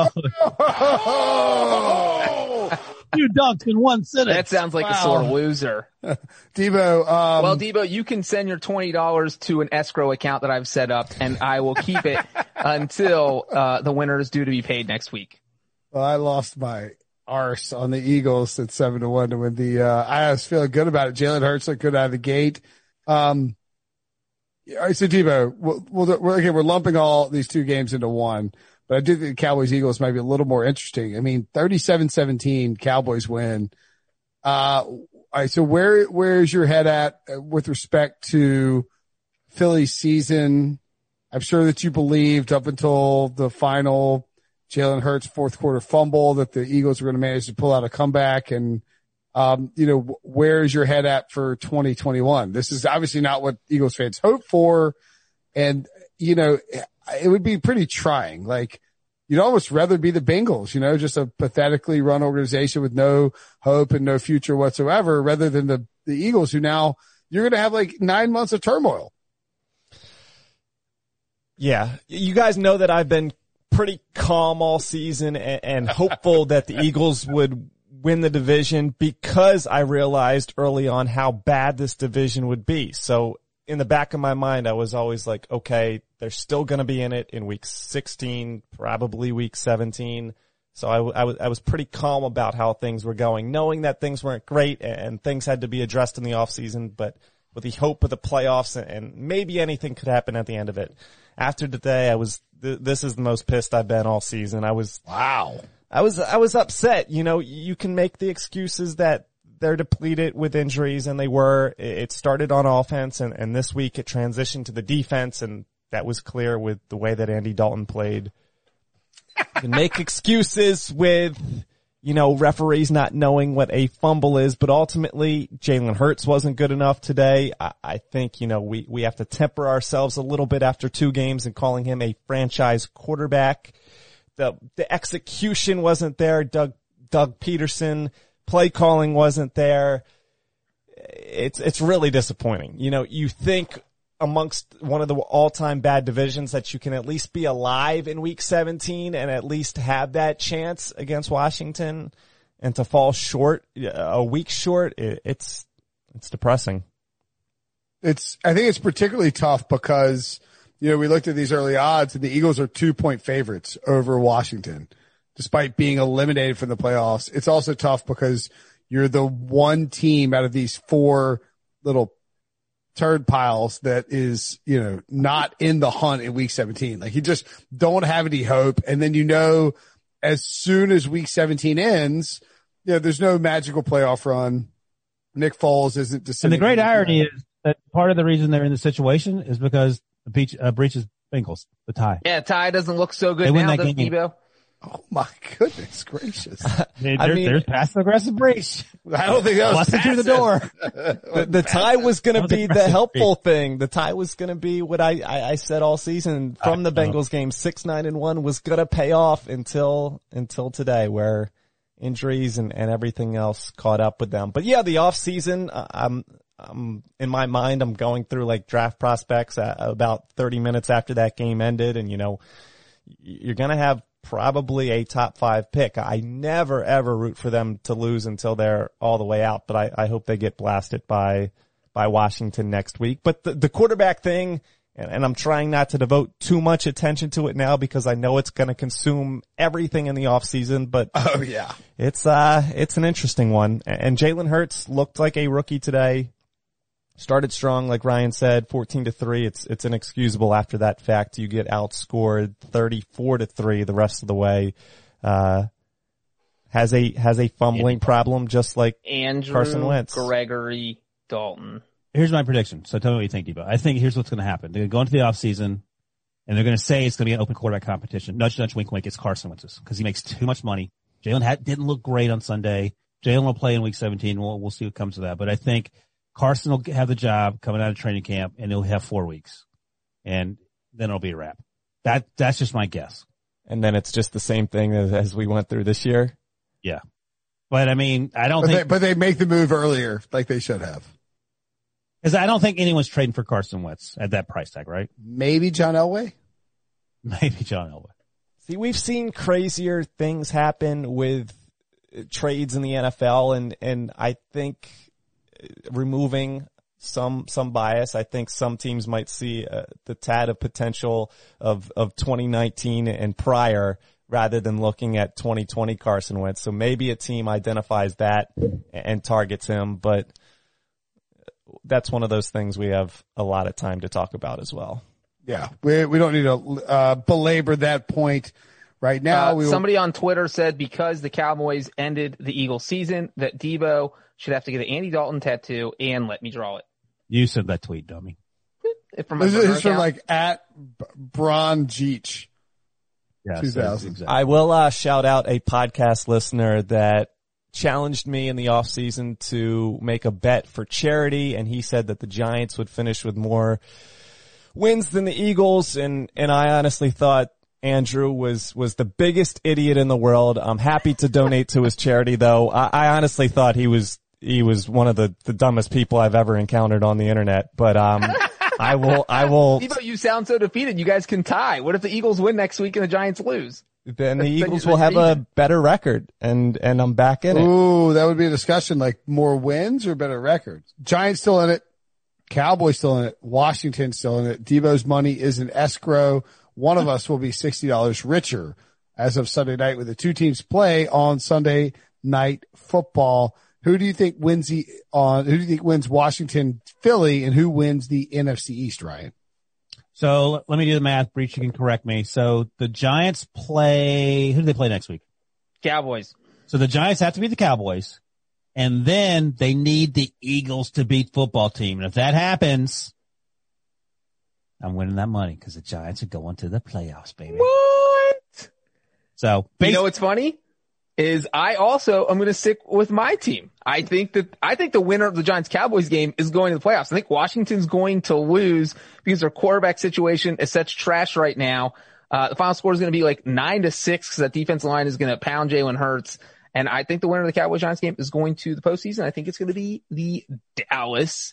You dunked in one sentence. That sounds like a sore loser. Debo, well, Debo, you can send your $20 to an escrow account that I've set up, and I will keep it until the winner is due to be paid next week. Well, I lost my arse on the Eagles at 7-1 to win the, I was feeling good about it. Jalen Hurts looked good out of the gate. All right, so Debo, we're lumping all these two games into one, but I do think the Cowboys Eagles might be a little more interesting. I mean, 37-17 Cowboys win. All right, so where's your head at with respect to Philly's season? I'm sure that you believed up until the final Jalen Hurts fourth quarter fumble that the Eagles were going to manage to pull out a comeback. And, where's your head at for 2021? This is obviously not what Eagles fans hope for. And, it would be pretty trying. Like, you'd almost rather be the Bengals, just a pathetically run organization with no hope and no future whatsoever, rather than the Eagles, who now you're going to have 9 months of turmoil. Yeah. You guys know that I've been pretty calm all season and hopeful that the Eagles would win the division because I realized early on how bad this division would be. So in the back of my mind, I was always like, okay, they're still going to be in it in week 16, probably week 17. So I was pretty calm about how things were going, knowing that things weren't great and things had to be addressed in the offseason, but with the hope of the playoffs and maybe anything could happen at the end of it. After today, this is the most pissed I've been all season. I was upset. You can make the excuses that they're depleted with injuries, and they were. It started on offense, and this week it transitioned to the defense, and that was clear with the way that Andy Dalton played. You can make excuses with, referees not knowing what a fumble is, but ultimately Jalen Hurts wasn't good enough today. I think, we have to temper ourselves a little bit after 2 games and calling him a franchise quarterback. The execution wasn't there. Doug Peterson play calling wasn't there. It's really disappointing. You think amongst one of the all-time bad divisions that you can at least be alive in week 17 and at least have that chance against Washington, and to fall short, a week short, it's depressing. I think it's particularly tough because, we looked at these early odds and the Eagles are 2-point favorites over Washington, despite being eliminated from the playoffs. It's also tough because you're the one team out of these 4 little turd piles that is, not in the hunt in week 17. Like, you just don't have any hope. And then, as soon as week 17 ends, there's no magical playoff run. Nick Foles isn't descending. And the great irony is that part of the reason they're in this situation is because the breaches Bengals, the tie. Yeah, tie doesn't look so good they now, win that does game. Debo? Oh my goodness gracious. There's passive aggressive breach. I don't think that was busted through the door. The tie was going to be the helpful thing. The tie was going to be what I said all season from the Bengals game. 6-9-1 was going to pay off until today, where injuries and everything else caught up with them. But yeah, the off season, in my mind, I'm going through like draft prospects about 30 minutes after that game ended. And, you're going to have probably a top 5 pick. I never, ever root for them to lose until they're all the way out, but I hope they get blasted by Washington next week. But the quarterback thing, and I'm trying not to devote too much attention to it now because I know it's going to consume everything in the off season, but oh yeah, it's an interesting one. And Jalen Hurts looked like a rookie today. Started strong, like Ryan said, 14-3. It's inexcusable after that fact. You get outscored 34-3 the rest of the way. Has a fumbling problem just like Andrew, Carson Wentz. Gregory, Dalton. Here's my prediction. So tell me what you think, Debo. I think here's what's going to happen. They're going to go into the offseason, and they're going to say it's going to be an open quarterback competition. Nudge, nudge, wink, wink. It's Carson Wentz because he makes too much money. Jalen didn't look great on Sunday. Jalen will play in Week 17. We'll see what comes to that. But I think Carson will have the job coming out of training camp, and he'll have 4 weeks, and then it'll be a wrap. That's just my guess. And then it's just the same thing as we went through this year. Yeah, but I mean, I don't think. But they make the move earlier, like they should have. Because I don't think anyone's trading for Carson Wentz at that price tag, right? Maybe John Elway. Maybe John Elway. See, we've seen crazier things happen with trades in the NFL, and I think removing some bias, I think some teams might see the tad of potential of 2019 and prior rather than looking at 2020 Carson Wentz. So maybe a team identifies that and targets him, but that's one of those things we have a lot of time to talk about as well. Yeah, we don't need to belabor that point right now. Somebody on Twitter said because the Cowboys ended the Eagles season that Debo should have to get an Andy Dalton tattoo and let me draw it. You said that tweet, dummy. This is from like at Bron Jeech. Yeah, 2000. Exactly. I will shout out a podcast listener that challenged me in the off season to make a bet for charity, and he said that the Giants would finish with more wins than the Eagles, and I honestly thought Andrew was the biggest idiot in the world. I'm happy to donate to his charity, though. I honestly thought he was one of the dumbest people I've ever encountered on the internet, but I will. Debo, you sound so defeated. You guys can tie. What if the Eagles win next week and the Giants lose? Then the Eagles will have a better record, and I'm back in it. Ooh, that would be a discussion, like more wins or better records. Giants still in it. Cowboys still in it. Washington still in it. Debo's money is in escrow. One of us will be $60 richer as of Sunday night with the two teams play on Sunday Night Football. Who do you think wins Washington, Philly, and who wins the NFC East, Ryan? So let me do the math. Breach, you can correct me. So the Giants play, who do they play next week? Cowboys. So the Giants have to beat the Cowboys, and then they need the Eagles to beat football team. And if that happens, I'm winning that money because the Giants are going to the playoffs, baby. What? So you know what's funny? Is I'm going to stick with my team. I think the winner of the Giants Cowboys game is going to the playoffs. I think Washington's going to lose because their quarterback situation is such trash right now. The final score is going to be like 9-6 because that defensive line is going to pound Jalen Hurts. And I think the winner of the Cowboys Giants game is going to the postseason. I think it's going to be the Dallas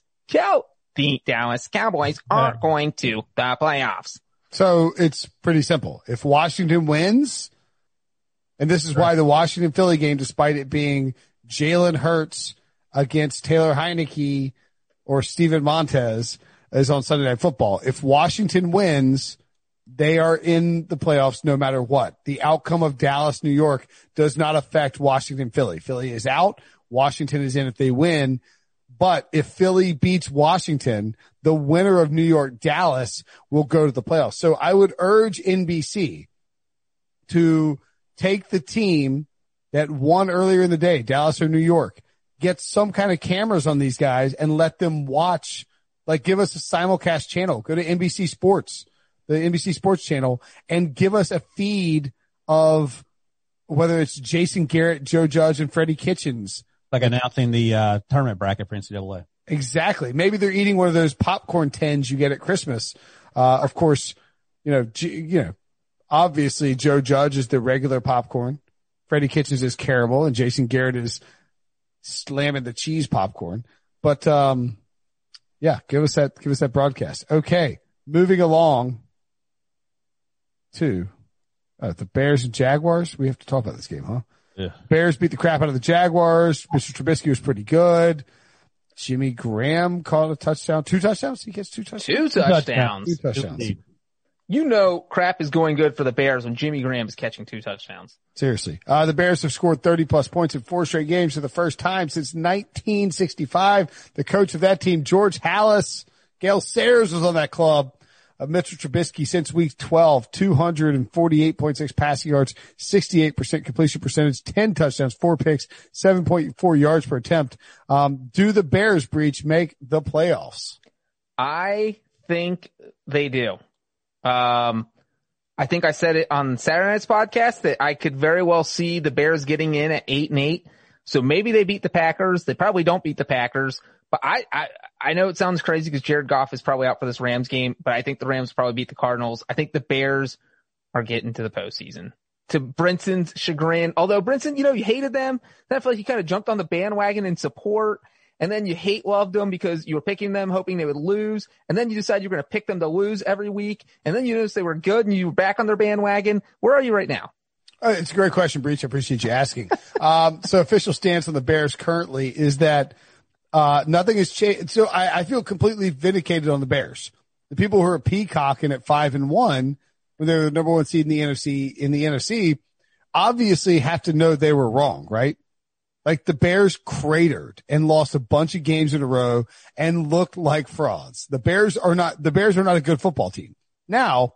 Cowboys aren't going to the playoffs. So it's pretty simple. If Washington wins, and this is why the Washington-Philly game, despite it being Jalen Hurts against Taylor Heineke or Steven Montez, is on Sunday Night Football. If Washington wins, they are in the playoffs no matter what. The outcome of Dallas, New York does not affect Washington-Philly. Philly is out. Washington is in if they win. But if Philly beats Washington, the winner of New York, Dallas, will go to the playoffs. So I would urge NBC to take the team that won earlier in the day, Dallas or New York, get some kind of cameras on these guys and let them watch, like give us a simulcast channel. Go to NBC Sports, the NBC Sports channel, and give us a feed of whether it's Jason Garrett, Joe Judge, and Freddie Kitchens. Like announcing the tournament bracket for NCAA. Exactly. Maybe they're eating one of those popcorn tins you get at Christmas. Of course, obviously Joe Judge is the regular popcorn. Freddie Kitchens is caramel and Jason Garrett is slamming the cheese popcorn. But, Yeah, give us that broadcast. Okay, moving along to the Bears and Jaguars. We have to talk about this game, huh? Yeah. Bears beat the crap out of the Jaguars. Mr. Trubisky was pretty good. Jimmy Graham caught a touchdown. 2 touchdowns? He gets 2 touchdowns? 2 touchdowns. 2 touchdowns. You know crap is going good for the Bears when Jimmy Graham is catching 2 touchdowns. Seriously. The Bears have scored 30-plus points in 4 straight games for the first time since 1965. The coach of that team, George Halas, Gale Sayers was on that club. Mitchell Trubisky since week 12, 248.6 passing yards, 68% completion percentage, 10 touchdowns, 4 picks, 7.4 yards per attempt. Do the Bears, Breach, make the playoffs? I think they do. I think I said it on Saturday night's podcast that I could very well see the Bears getting in at 8-8. So maybe they beat the Packers. They probably don't beat the Packers. But I know it sounds crazy because Jared Goff is probably out for this Rams game, but I think the Rams probably beat the Cardinals. I think the Bears are getting to the postseason. To Brinson's chagrin, although Brinson, you hated them. Then I feel like you kind of jumped on the bandwagon in support, and then you loved them because you were picking them hoping they would lose, and then you decided you're going to pick them to lose every week, and then you noticed they were good and you were back on their bandwagon. Where are you right now? It's a great question, Breach. I appreciate you asking. So official stance on the Bears currently is that nothing has changed. So I feel completely vindicated on the Bears. The people who are peacocking at 5-1 when they're the number 1 seed in the NFC obviously have to know they were wrong, right? Like the Bears cratered and lost a bunch of games in a row and looked like frauds. The Bears are not a good football team. Now,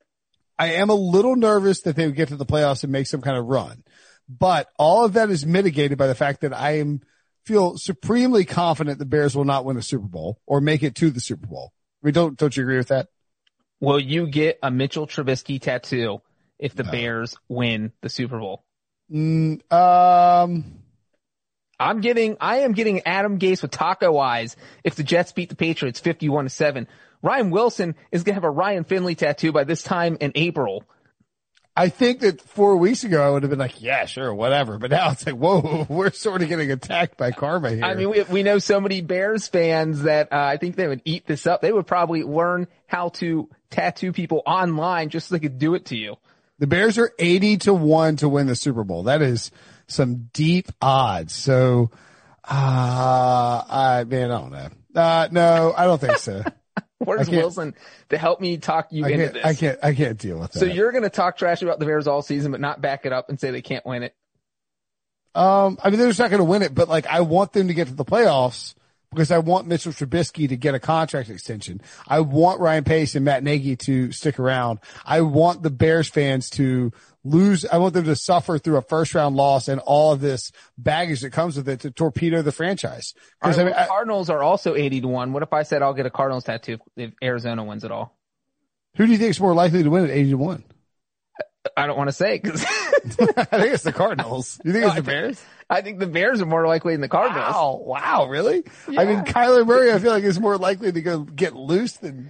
I am a little nervous that they would get to the playoffs and make some kind of run, but all of that is mitigated by the fact that feel supremely confident the Bears will not win the Super Bowl or make it to the Super Bowl. I mean, don't you agree with that? Will you get a Mitchell Trubisky tattoo if the Bears win the Super Bowl? I am getting Adam Gase with taco eyes if the Jets beat the Patriots 51-7. Ryan Wilson is going to have a Ryan Finley tattoo by this time in April. I think that 4 weeks ago I would have been like, yeah, sure, whatever. But now it's like, whoa, we're sort of getting attacked by karma here. I mean, we know so many Bears fans that I think they would eat this up. They would probably learn how to tattoo people online just so they could do it to you. The Bears are 80-1 to win the Super Bowl. That is some deep odds. So, I don't know. No, I don't think so. Where's Wilson to help me talk you into this? I can't deal with that. So you're going to talk trash about the Bears all season, but not back it up and say they can't win it? I mean, they're just not going to win it, but like I want them to get to the playoffs because I want Mitchell Trubisky to get a contract extension. I want Ryan Pace and Matt Nagy to stick around. I want the Bears fans to lose. I want them to suffer through a first round loss and all of this baggage that comes with it to torpedo the franchise. Right, Cardinals are also 80-1. What if I said I'll get a Cardinals tattoo if Arizona wins it all? Who do you think is more likely to win at 80-1? I don't want to say because I think it's the Cardinals. You think it's the Bears? I think the Bears are more likely than the Cardinals. Wow, really? Yeah. I mean, Kyler Murray, I feel like is more likely to go get loose than.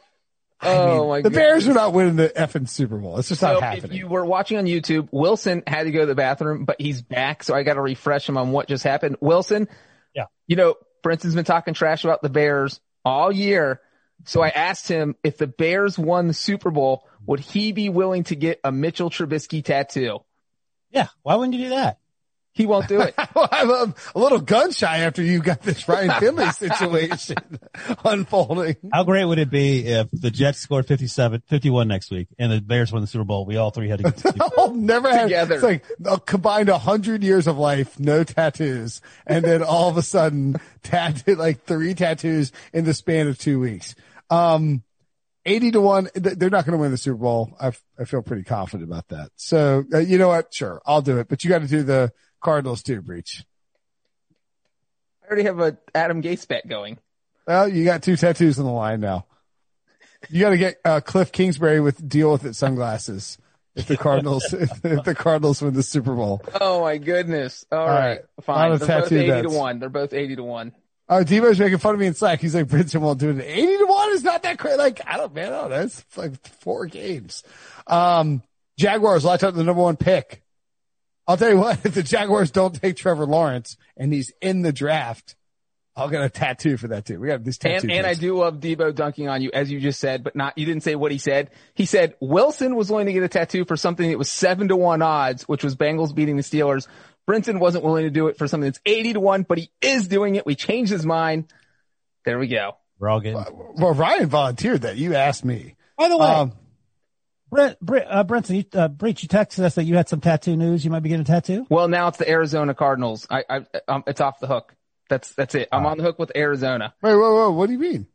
My the Bears are not winning the effing Super Bowl. It's just not happening. If you were watching on YouTube, Wilson had to go to the bathroom, but he's back, so I got to refresh him on what just happened. Wilson, yeah, Brinson's been talking trash about the Bears all year. So I asked him if the Bears won the Super Bowl, would he be willing to get a Mitchell Trubisky tattoo? Yeah. Why wouldn't you do that? He won't do it. I'm a little gun shy after you got this Ryan Finley situation unfolding. How great would it be if the Jets scored 51 next week and the Bears won the Super Bowl? We all three had to get to the I'll never have together. It's like a combined 100 years of life, no tattoos, and then all of a sudden like 3 tattoos in the span of 2 weeks. 80-1, they're not going to win the Super Bowl. I feel pretty confident about that. So, you know what? Sure, I'll do it, but you got to do the Cardinals too, Breach. I already have a Adam Gase bet going. Well, you got 2 tattoos on the line now. You got to get Cliff Kingsbury with Deal With It sunglasses if the Cardinals if the Cardinals win the Super Bowl. Oh my goodness! All right, fine. They're both 80-1. They're both 80-1. Oh, Devo's making fun of me in Slack. He's like, Brinson won't do it. 80-1 is not that crazy. Like, I don't know. That's like 4 games. Jaguars locked up the number 1 pick. I'll tell you what, if the Jaguars don't take Trevor Lawrence and he's in the draft, I'll get a tattoo for that too. We got this tattoo. And I do love Debo dunking on you, as you just said, but you didn't say what he said. He said Wilson was willing to get a tattoo for something that was 7-1 odds, which was Bengals beating the Steelers. Brinson wasn't willing to do it for something that's 80-1, but he is doing it. We changed his mind. There we go. We're all getting. Well, Ryan volunteered that. You asked me. By the way, Brinson, Breach, you texted us that you had some tattoo news. You might be getting a tattoo. Well, now it's the Arizona Cardinals. It's off the hook. That's it. I'm on the hook with Arizona. Wait, whoa. What do you mean?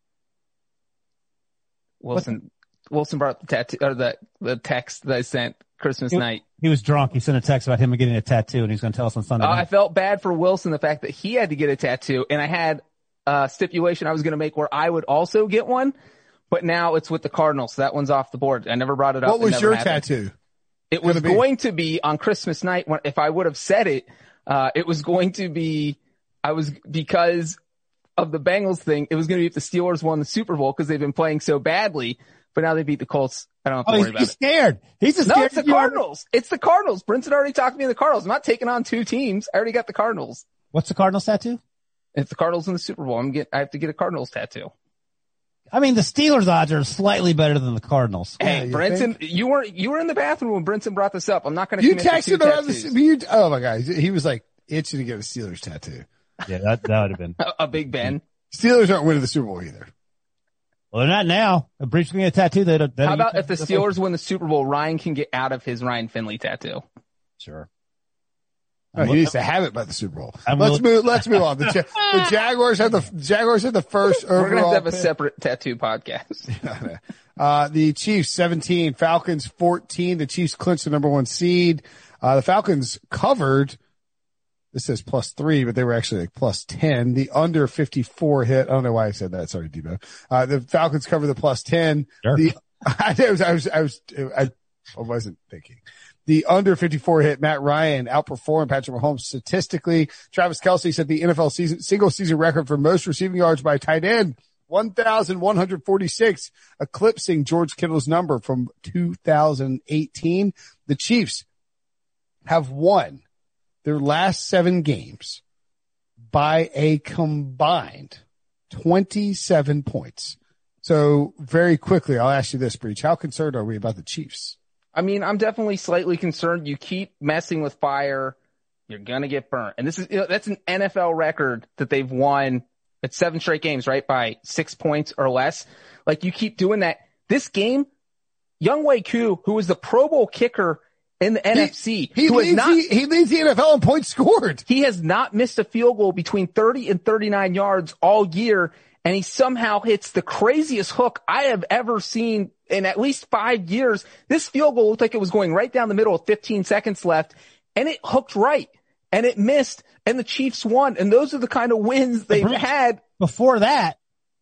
Wilson brought the tattoo, or the text that I sent Christmas night. He was drunk. He sent a text about him getting a tattoo, and he's going to tell us on Sunday night. I felt bad for Wilson, the fact that he had to get a tattoo, and I had a stipulation I was going to make where I would also get one, but now it's with the Cardinals. So that one's off the board. I never brought it up. What was your tattoo? It was going to be on Christmas night. If I would have said it, it was going to be, because of the Bengals thing, it was going to be if the Steelers won the Super Bowl because they've been playing so badly, but now they beat the Colts. I don't have to worry about it. He's scared. He's scared. No, it's the Cardinals. It's the Cardinals. Brinson already talked to me in the Cardinals. I'm not taking on two teams. I already got the Cardinals. What's the Cardinals tattoo? It's the Cardinals in the Super Bowl. I have to get a Cardinals tattoo. I mean, the Steelers odds are slightly better than the Cardinals. Hey, Brinson, you were in the bathroom when Brinson brought this up. I'm not going to. You texted around oh my God, he was like itching to get a Steelers tattoo. Yeah, that would have been a Big Ben. Steelers aren't winning the Super Bowl either. Well, they're not now. A Breach can get a tattoo. How about if the Steelers win the Super Bowl, Ryan can get out of his Ryan Finley tattoo? Sure. No, he needs to have it by the Super Bowl. Let's move on. The Jaguars have the first overall. We're going to have a separate tattoo podcast. The Chiefs 17, Falcons 14. The Chiefs clinched the number 1 seed. The Falcons covered. This says +3, but they were actually like +10. The under 54 hit. I don't know why I said that. Sorry, Debo. The Falcons covered the +10. Sure. I wasn't thinking. The under 54 hit. Matt Ryan outperformed Patrick Mahomes statistically. Travis Kelce set the NFL single season record for most receiving yards by a tight end, 1,146, eclipsing George Kittle's number from 2018. The Chiefs have won their last 7 games by a combined 27 points. So very quickly, I'll ask you this, Breach. How concerned are we about the Chiefs? I mean, I'm definitely slightly concerned. You keep messing with fire, you're going to get burnt. And that's an NFL record that they've won at 7 straight games, right? By 6 points or less. Like, you keep doing that. This game, Younghoe Koo, who was the Pro Bowl kicker in the NFC. He leads the NFL in points scored. He has not missed a field goal between 30 and 39 yards all year, and he somehow hits the craziest hook I have ever seen in at least 5 years. This field goal looked like it was going right down the middle with 15 seconds left, and it hooked right, and it missed, and the Chiefs won, and those are the kind of wins they've had. Before that,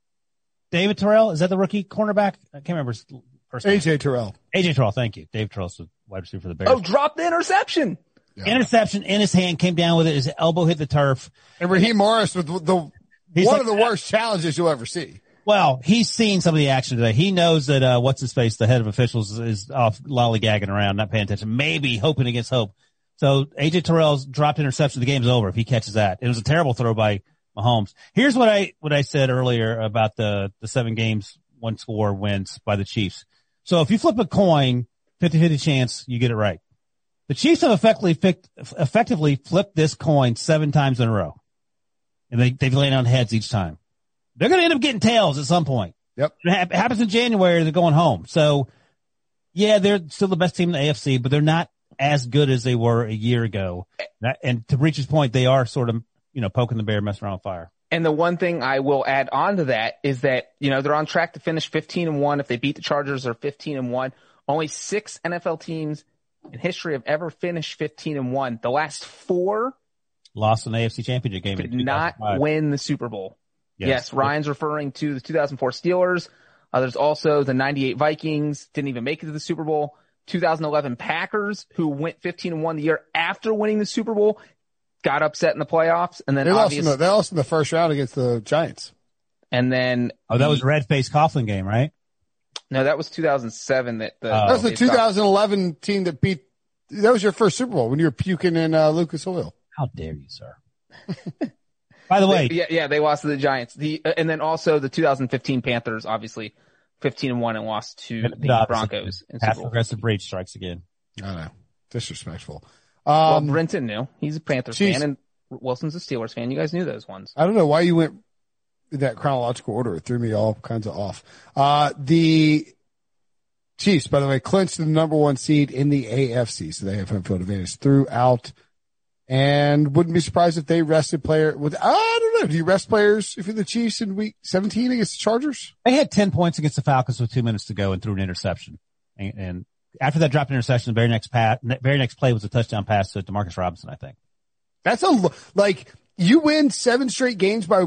David Terrell, is that the rookie cornerback? I can't remember his first name. AJ Terrell. AJ Terrell, thank you. David Terrell's the wide receiver for the Bears. Oh, dropped the interception. Yeah. Interception in his hand, came down with it. His elbow hit the turf. And Raheem Morris with one of the worst challenges you'll ever see. Well, he's seen some of the action today. He knows that, what's his face, the head of officials is off lollygagging around, not paying attention, maybe hoping against hope. So AJ Terrell's dropped interception. The game's over if he catches that. It was a terrible throw by Mahomes. Here's what I said earlier about the 7 games, 1 score wins by the Chiefs. So if you flip a coin, 50-50 chance you get it right. The Chiefs have effectively flipped this coin 7 times in a row. And they've laid on heads each time. They're going to end up getting tails at some point. Yep. It happens in January. They're going home. So yeah, they're still the best team in the AFC, but they're not as good as they were a year ago. And to Breach's point, they are sort of, poking the bear, messing around with fire. And the one thing I will add on to that is that, they're on track to finish 15-1. If they beat the Chargers, they're 15-1. Only 6 NFL teams in history have ever finished 15-1. The last 4 lost an AFC championship game. Did not win the Super Bowl. Yes, Ryan's referring to the 2004 Steelers. There's also the 98 Vikings, didn't even make it to the Super Bowl. 2011 Packers, who went 15-1 the year after winning the Super Bowl, got upset in the playoffs, and then they lost in the first round against the Giants. And then that was red-faced Coughlin game, right? No, that was 2007. That was the 2011 team that beat. That was your first Super Bowl when you were puking in Lucas Oil. How dare you, sir? By the way, they lost to the Giants. And then also the 2015 Panthers, obviously 15-1 and lost to the Broncos. Half aggressive breach strikes again. I know. Disrespectful. Well, Brenton knew. He's a Panthers fan, and Wilson's a Steelers fan. You guys knew those ones. I don't know why you went in that chronological order. It threw me all kinds of off. The Chiefs, by the way, clinched the number 1 seed in the AFC, so they have home field advantage throughout. And wouldn't be surprised if they rested I don't know. Do you rest players if you're the Chiefs in week 17 against the Chargers? They had 10 points against the Falcons with 2 minutes to go and threw an interception. And after that dropped interception, the very next play was a touchdown pass to DeMarcus Robinson, I think. That's you win 7 straight games by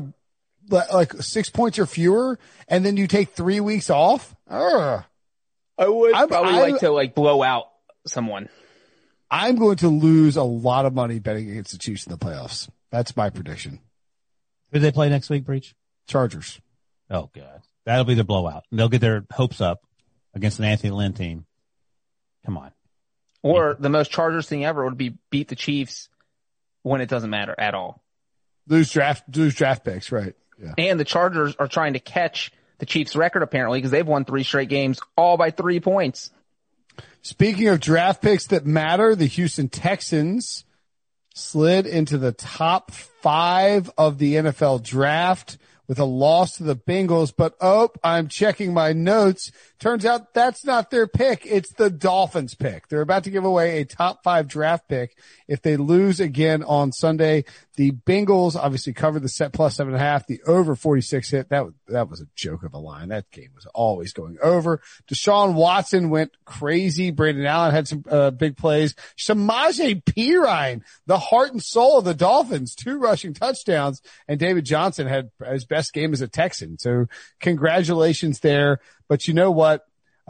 6 points or fewer, and then you take 3 weeks off. I would like to blow out someone. I'm going to lose a lot of money betting against the Chiefs in the playoffs. That's my prediction. Who do they play next week, Breach? Chargers. Oh, God. That'll be their blowout. And they'll get their hopes up against an Anthony Lynn team. Come on. Or the most Chargers thing ever would be beat the Chiefs when it doesn't matter at all. Lose draft picks, right. Yeah. And the Chargers are trying to catch the Chiefs' record, apparently, because they've won 3 straight games, all by 3 points. Speaking of draft picks that matter, the Houston Texans slid into the top 5 of the NFL draft with a loss to the Bengals. But, I'm checking my notes. Turns out that's not their pick. It's the Dolphins' pick. They're about to give away a top 5 draft pick if they lose again on Sunday. The Bengals obviously covered the set plus 7.5. The over 46 hit. That was a joke of a line. That game was always going over. Deshaun Watson went crazy. Brandon Allen had some big plays. Samaje Perine, the heart and soul of the Dolphins, 2 rushing touchdowns, and David Johnson had his best game as a Texan. So congratulations there. But you know what?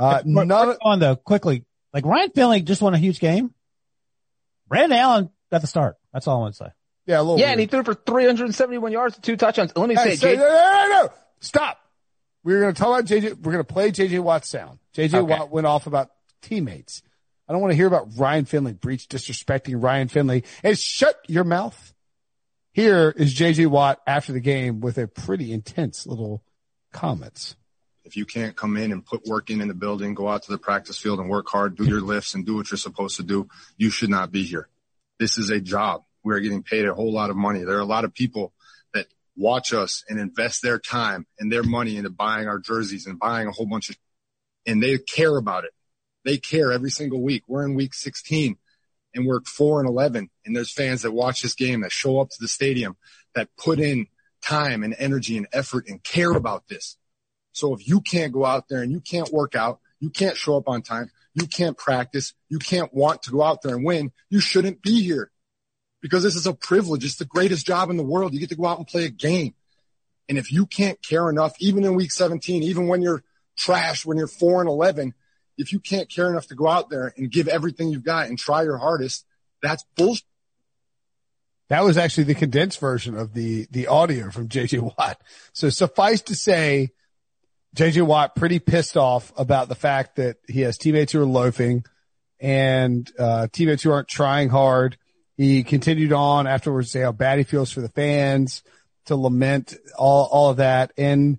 Quickly, Ryan Finley just won a huge game. Brandon Allen got the start. That's all I want to say. Yeah, weird. And he threw for 371 yards and 2 touchdowns. Let me say, no. Stop. We're going to talk about JJ. We're going to play JJ Watt's sound. JJ Watt went off about teammates. I don't want to hear about Ryan Finley, Breach disrespecting Ryan Finley. And shut your mouth. Here is JJ Watt after the game with a pretty intense little comments. If you can't come in and put work in the building, go out to the practice field and work hard, do your lifts and do what you're supposed to do, you should not be here. This is a job. We are getting paid a whole lot of money. There are a lot of people that watch us and invest their time and their money into buying our jerseys and buying a whole bunch of, and they care about it. They care every single week. We're in week 16 and we're 4-11, and there's fans that watch this game, that show up to the stadium, that put in time and energy and effort and care about this. So if you can't go out there and you can't work out, you can't show up on time, you can't practice, you can't want to go out there and win, you shouldn't be here. Because this is a privilege. It's the greatest job in the world. You get to go out and play a game. And if you can't care enough, even in week 17, even when you're trash, when you're 4-11, if you can't care enough to go out there and give everything you've got and try your hardest, that's bullshit. That was actually the condensed version of the audio from JJ Watt. So suffice to say, JJ Watt pretty pissed off about the fact that he has teammates who are loafing and teammates who aren't trying hard. He continued on afterwards to say how bad he feels for the fans, to lament all of that. And,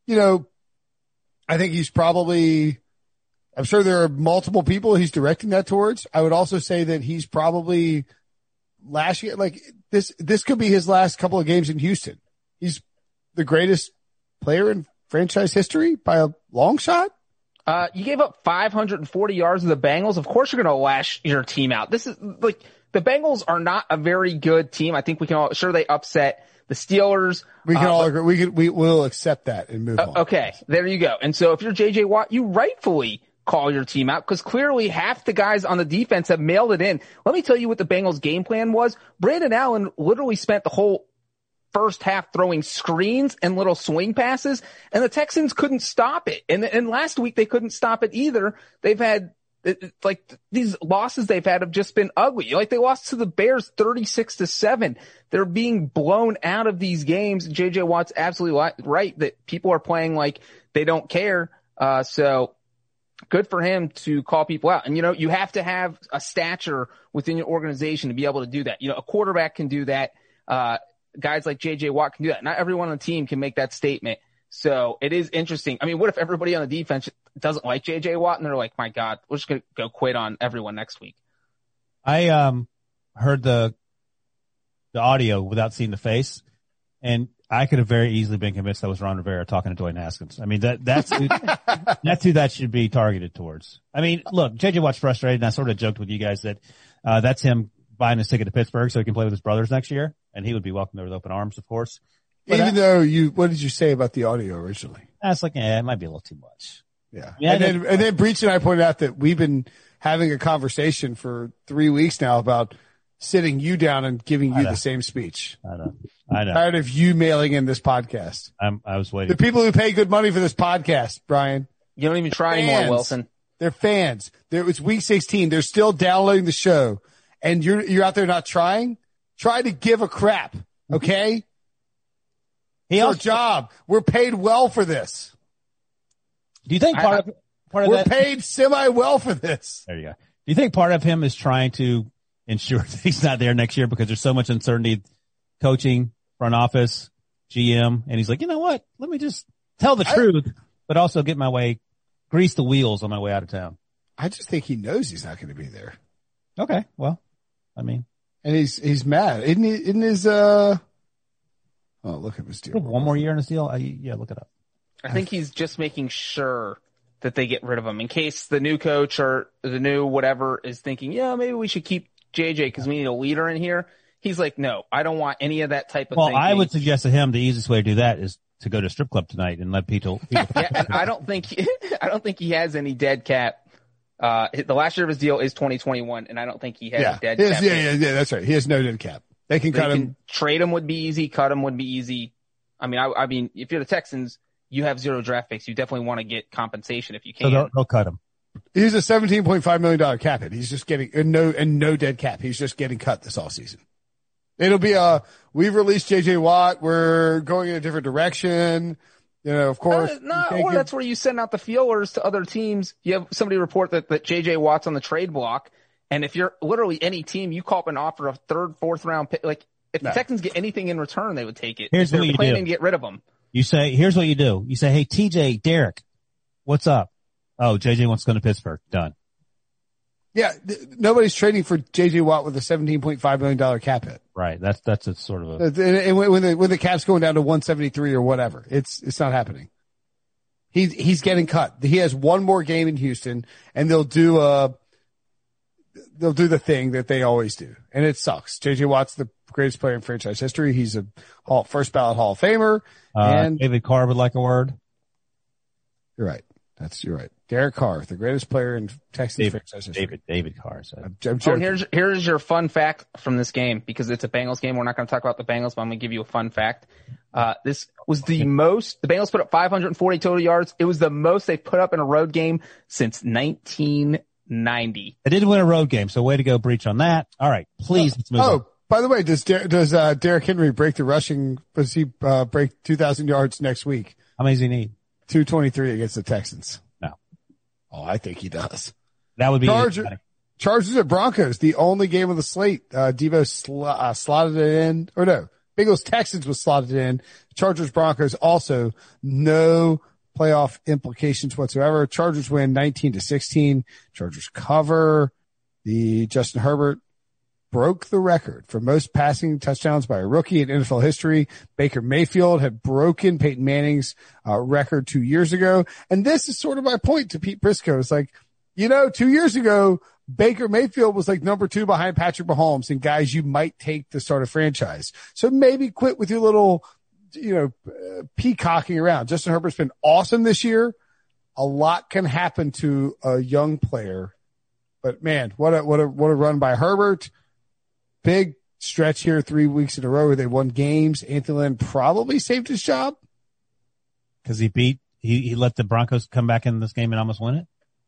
I think I'm sure there are multiple people he's directing that towards. I would also say that he's probably lashing this could be his last couple of games in Houston. He's the greatest player in franchise history by a long shot. You gave up 540 yards to the Bengals. Of course you're going to lash your team out. This is the Bengals are not a very good team. I think we can all, sure they upset the Steelers. We can all agree. We will accept that and move on. Okay. There you go. And so if you're JJ Watt, you rightfully call your team out because clearly half the guys on the defense have mailed it in. Let me tell you what the Bengals game plan was. Brandon Allen literally spent the whole first half throwing screens and little swing passes, and the Texans couldn't stop it. And last week they couldn't stop it either. They've had these losses they've had have just been ugly. They lost to the Bears 36-7. They're being blown out of these games. JJ Watt's absolutely right that people are playing like they don't care. So good for him to call people out. And, you have to have a stature within your organization to be able to do that. A quarterback can do that. guys like JJ Watt can do that. Not everyone on the team can make that statement. So it is interesting. I mean, what if everybody on the defense doesn't like JJ Watt and they're like, my God, we're just going to go quit on everyone next week? I heard the audio without seeing the face, and I could have very easily been convinced that was Ron Rivera talking to Dwayne Haskins. I mean, that's who that should be targeted towards. I mean, look, JJ Watt's frustrated, and I sort of joked with you guys that that's him buying his ticket to Pittsburgh so he can play with his brothers next year, and he would be welcomed there with open arms, of course. But even though what did you say about the audio originally? I was like, it might be a little too much. Yeah. And then Breach and I pointed out that we've been having a conversation for 3 weeks now about sitting you down and giving you the same speech. I know. Tired of you mailing in this podcast. I was waiting. The people who pay good money for this podcast, Brian. You don't even try anymore, Wilson. They're fans. It's week 16. They're still downloading the show, and you're out there not trying. Try to give a crap, okay? It's our job. We're paid well for this. Do you think part of we're paid semi-well for this? There you go. Do you think part of him is trying to ensure that he's not there next year because there's so much uncertainty, coaching, front office, GM, and he's like, you know what? Let me just tell the truth, but also get my way, grease the wheels on my way out of town. I just think he knows he's not going to be there. Okay, well, I mean, and he's mad. Isn't his oh, look at his deal. One more year in his deal? Yeah, look it up. I think he's just making sure that they get rid of him in case the new coach or the new whatever is thinking, yeah, maybe we should keep JJ because we need a leader in here. He's like, no, I don't want any of that type of thing. Well, I would suggest to him the easiest way to do that is to go to a strip club tonight and let people yeah, and I don't think he has any dead cap. The last year of his deal is 2021, and I don't think he has a dead cap. Yeah, that's right. He has no dead cap. They can cut him. Trade him would be easy. Cut him would be easy. I mean, if you're the Texans, you have 0 draft picks. You definitely want to get compensation if you can. So they'll cut him. He's a $17.5 million cap hit. He's just getting no dead cap. He's just getting cut this all season. It'll be we've released JJ Watt. We're going in a different direction. You know, of course. That's where you send out the feelers to other teams. You have somebody report that JJ Watt's on the trade block. And if you're literally any team, you call up an offer of 3rd, 4th round pick. Like if the Texans get anything in return, they would take it. Here's what you planning do. To get rid of them. You say, here's what you do. You say, hey, TJ, Derek, what's up? Oh, JJ wants to go to Pittsburgh. Done. Yeah. Nobody's trading for JJ Watt with a $17.5 million cap hit. Right. That's a sort of a, and when the cap's going down to 173 or whatever, it's not happening. He's getting cut. He has one more game in Houston and they'll do the thing that they always do. And it sucks. JJ Watt's the greatest player in franchise history. He's a first ballot Hall of Famer. And David Carr would like a word. You're right. You're right. Derek Carr, the greatest player in Texans franchise history. David Carr. So. Here's your fun fact from this game because it's a Bengals game. We're not going to talk about the Bengals, but I'm going to give you a fun fact. This was the Bengals put up 540 total yards. It was the most they put up in a road game since 1990. They did win a road game, so way to go, Breach, on that. All right, please, let's move on. By the way, does Derrick Henry break the rushing? Does he break 2,000 yards next week? How many does he need? 223 against the Texans. No. Oh, I think he does. That would be Chargers at Broncos, the only game of the slate. Devo slotted it in, or no, Bengals Texans was slotted in. Chargers Broncos also no playoff implications whatsoever. Chargers win 19-16. Chargers cover. The Justin Herbert broke the record for most passing touchdowns by a rookie in NFL history. Baker Mayfield had broken Peyton Manning's record 2 years ago. And this is sort of my point to Pete Prisco. It's like, 2 years ago, Baker Mayfield was like number 2 behind Patrick Mahomes and guys you might take to start a franchise. So maybe quit with your little, peacocking around. Justin Herbert's been awesome this year. A lot can happen to a young player, but man, what a run by Herbert. Big stretch here, 3 weeks in a row where they won games. Anthony Lynn probably saved his job. Cause he let the Broncos come back in this game and almost win it.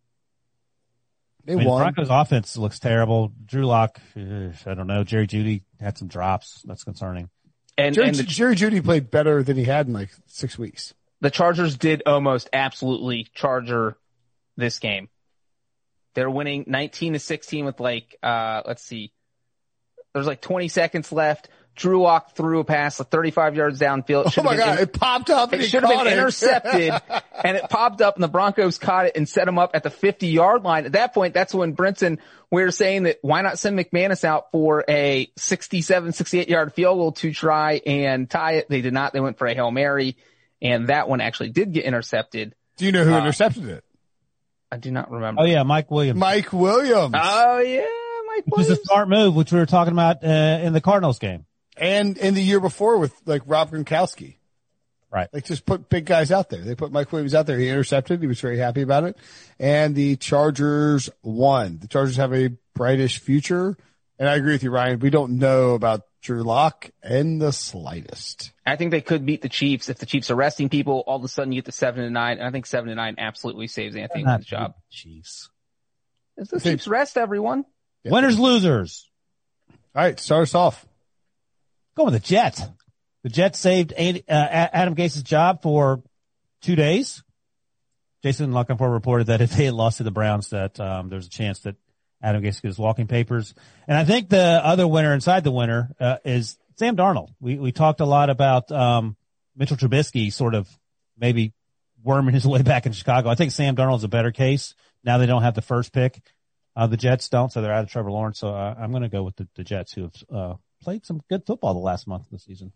They won. The Broncos offense looks terrible. Drew Lock, I don't know. Jerry Jeudy had some drops. That's concerning. And Jerry Jeudy played better than he had in like 6 weeks. The Chargers did almost absolutely Charger this game. They're winning 19-16 with let's see. There's 20 seconds left. Drew Lock threw a pass 35 yards downfield. Oh my God, it popped up. It should have been intercepted, and it popped up, and the Broncos caught it and set him up at the 50-yard line. At that point, that's when Brinson, we were saying that why not send McManus out for a 67, 68-yard field goal to try and tie it. They did not. They went for a Hail Mary, and that one actually did get intercepted. Do you know who intercepted it? I do not remember. Oh, yeah, Mike Williams. Mike Williams. Oh, yeah, Mike Williams. Which is a smart move, which we were talking about in the Cardinals game. And in the year before with like Rob Gronkowski. Right. Like just put big guys out there. They put Mike Williams out there. He intercepted. He was very happy about it. And the Chargers won. The Chargers have a brightish future. And I agree with you, Ryan. We don't know about Drew Lock in the slightest. I think they could beat the Chiefs if the Chiefs are resting people. All of a sudden you get to 7-9. And I think 7-9 absolutely saves Anthony Lynn's job. Chiefs. If the Chiefs rest everyone. Yeah. Winners, losers. All right. Start us off. Go with the Jets. The Jets saved Adam Gase's job for 2 days. Jason Luckenford reported that if they had lost to the Browns, that there's a chance that Adam Gase gets walking papers. And I think the other winner inside the winner is Sam Darnold. We talked a lot about Mitchell Trubisky sort of maybe worming his way back in Chicago. I think Sam Darnold's a better case. Now they don't have the first pick. The Jets don't, so they're out of Trevor Lawrence. So I'm going to go with the Jets, who have played some good football the last month of the season.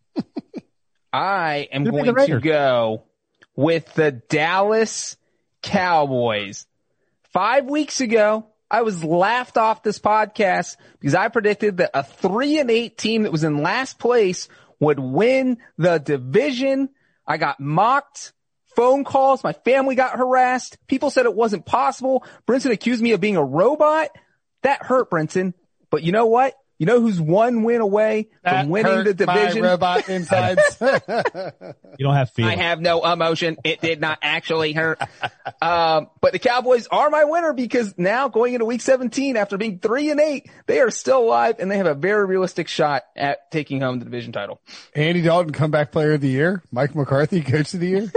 I am going to go with the Dallas Cowboys. 5 weeks ago, I was laughed off this podcast because I predicted that a 3-8 team that was in last place would win the division. I got mocked. Phone calls. My family got harassed. People said it wasn't possible. Brinson accused me of being a robot. That hurt, Brinson. But you know what? You know who's one win away from winning the division? My robot insides. You don't have feelings. I have no emotion. It did not actually hurt. But the Cowboys are my winner because now going into week 17 after being 3-8, they are still alive and they have a very realistic shot at taking home the division title. Andy Dalton, comeback player of the year. Mike McCarthy, coach of the year.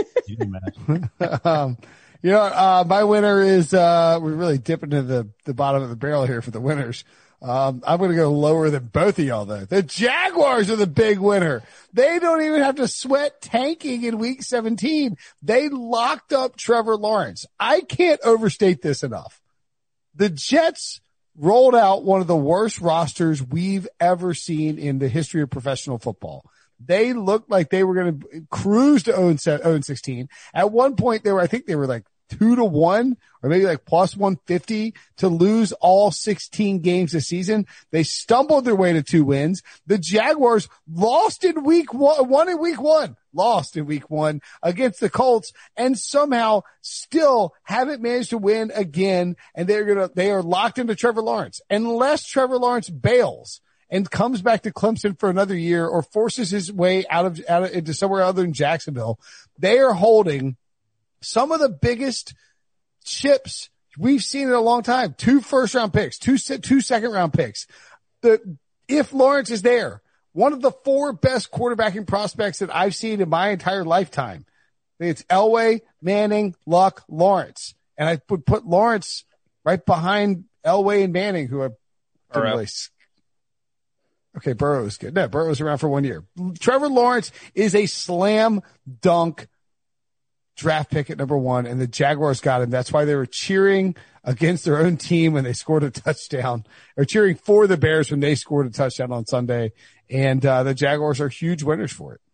My winner is, we're really dipping into the bottom of the barrel here for the winners. I'm going to go lower than both of y'all though. The Jaguars are the big winner. They don't even have to sweat tanking in week 17. They locked up Trevor Lawrence. I can't overstate this enough. The Jets rolled out one of the worst rosters we've ever seen in the history of professional football. They looked like they were going to cruise to 0-16. At one point I think they were like 2-1 or maybe like plus 150 to lose all 16 games this season. They stumbled their way to 2 wins. The Jaguars lost in week one against the Colts and somehow still haven't managed to win again. And they are locked into Trevor Lawrence unless Trevor Lawrence bails and comes back to Clemson for another year or forces his way out into somewhere other than Jacksonville. They are holding some of the biggest chips we've seen in a long time. 2 first-round picks, 2 second-round picks. If Lawrence is there, one of the 4 best quarterbacking prospects that I've seen in my entire lifetime. It's Elway, Manning, Luck, Lawrence. And I would put Lawrence right behind Elway and Manning, who are really. Okay, Burrow is good. No, Burrow's around for 1 year. Trevor Lawrence is a slam dunk draft pick at number 1, and the Jaguars got him. That's why they were cheering against their own team when they scored a touchdown, or cheering for the Bears when they scored a touchdown on Sunday. And the Jaguars are huge winners for it.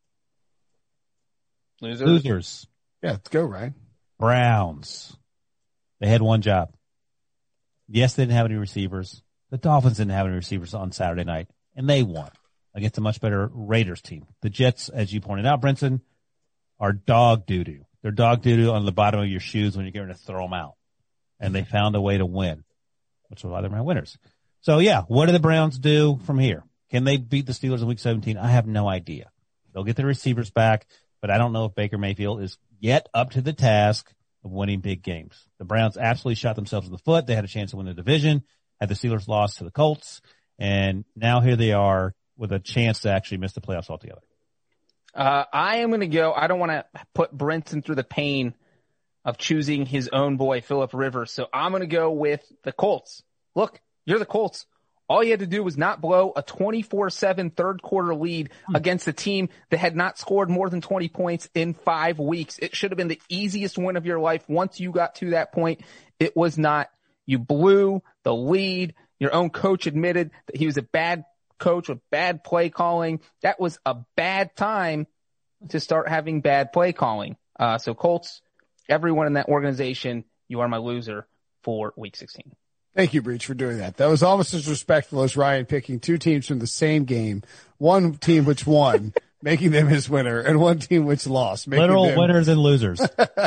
Losers. Yeah, let's go, Ryan. Browns. They had one job. Yes, they didn't have any receivers. The Dolphins didn't have any receivers on Saturday night, and they won against a much better Raiders team. The Jets, as you pointed out, Brinson, are dog doo-doo. They're dog doo-doo on the bottom of your shoes when you're getting to throw them out. And they found a way to win, which is why they're my winners. So, yeah, what do the Browns do from here? Can they beat the Steelers in week 17? I have no idea. They'll get their receivers back, but I don't know if Baker Mayfield is yet up to the task of winning big games. The Browns absolutely shot themselves in the foot. They had a chance to win the division, had the Steelers lost to the Colts, and now here they are with a chance to actually miss the playoffs altogether. I am going to go. I don't want to put Brinson through the pain of choosing his own boy, Phillip Rivers. So I'm going to go with the Colts. Look, you're the Colts. All he had to do was not blow a 24-7 third quarter lead against a team that had not scored more than 20 points in 5 weeks. It should have been the easiest win of your life once you got to that point. It was not. You blew the lead. Your own coach admitted that he was a bad coach with bad play calling. That was a bad time to start having bad play calling. So Colts, everyone in that organization, you are my loser for week 16. Thank you, Breach, for doing that. That was almost as respectful as Ryan picking 2 teams from the same game. One team which won, making them his winner, and one team which lost. Literal winners and losers.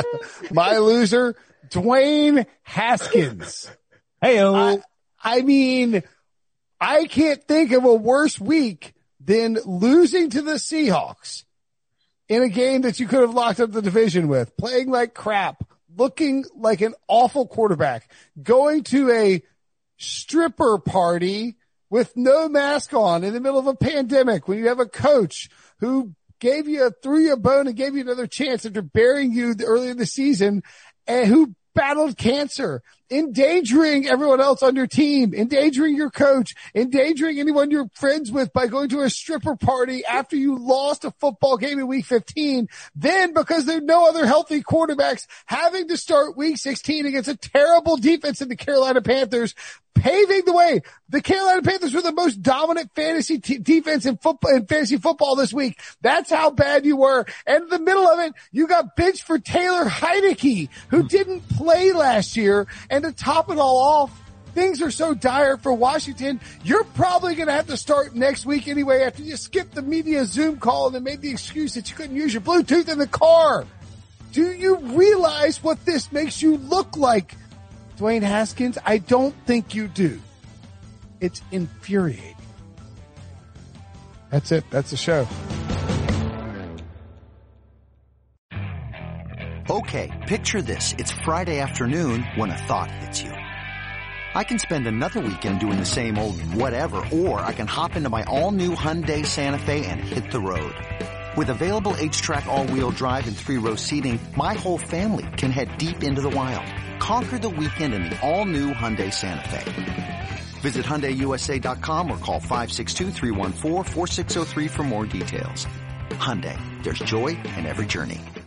My loser, Dwayne Haskins. Hey-o. I mean, I can't think of a worse week than losing to the Seahawks in a game that you could have locked up the division with, playing like crap, looking like an awful quarterback, going to a stripper party with no mask on in the middle of a pandemic when you have a coach who threw you a bone and gave you another chance after burying you earlier in the season, and who battled cancer, endangering everyone else on your team, endangering your coach, endangering anyone you're friends with by going to a stripper party after you lost a football game in week 15. Then, because there are no other healthy quarterbacks, having to start week 16 against a terrible defense in the Carolina Panthers, paving the way. The Carolina Panthers were the most dominant fantasy defense in fantasy football this week. That's how bad you were. And in the middle of it, you got benched for Taylor Heineke, who didn't play last year. And to top it all off, things are so dire for Washington, you're probably going to have to start next week anyway after you skipped the media Zoom call and then made the excuse that you couldn't use your Bluetooth in the car. Do you realize what this makes you look like, Dwayne Haskins? I don't think you do. It's infuriating. That's it. That's the show. Okay, picture this. It's Friday afternoon when a thought hits you. I can spend another weekend doing the same old whatever, or I can hop into my all-new Hyundai Santa Fe and hit the road. With available H-Track all-wheel drive and 3-row seating, my whole family can head deep into the wild. Conquer the weekend in the all-new Hyundai Santa Fe. Visit HyundaiUSA.com or call 562-314-4603 for more details. Hyundai, there's joy in every journey.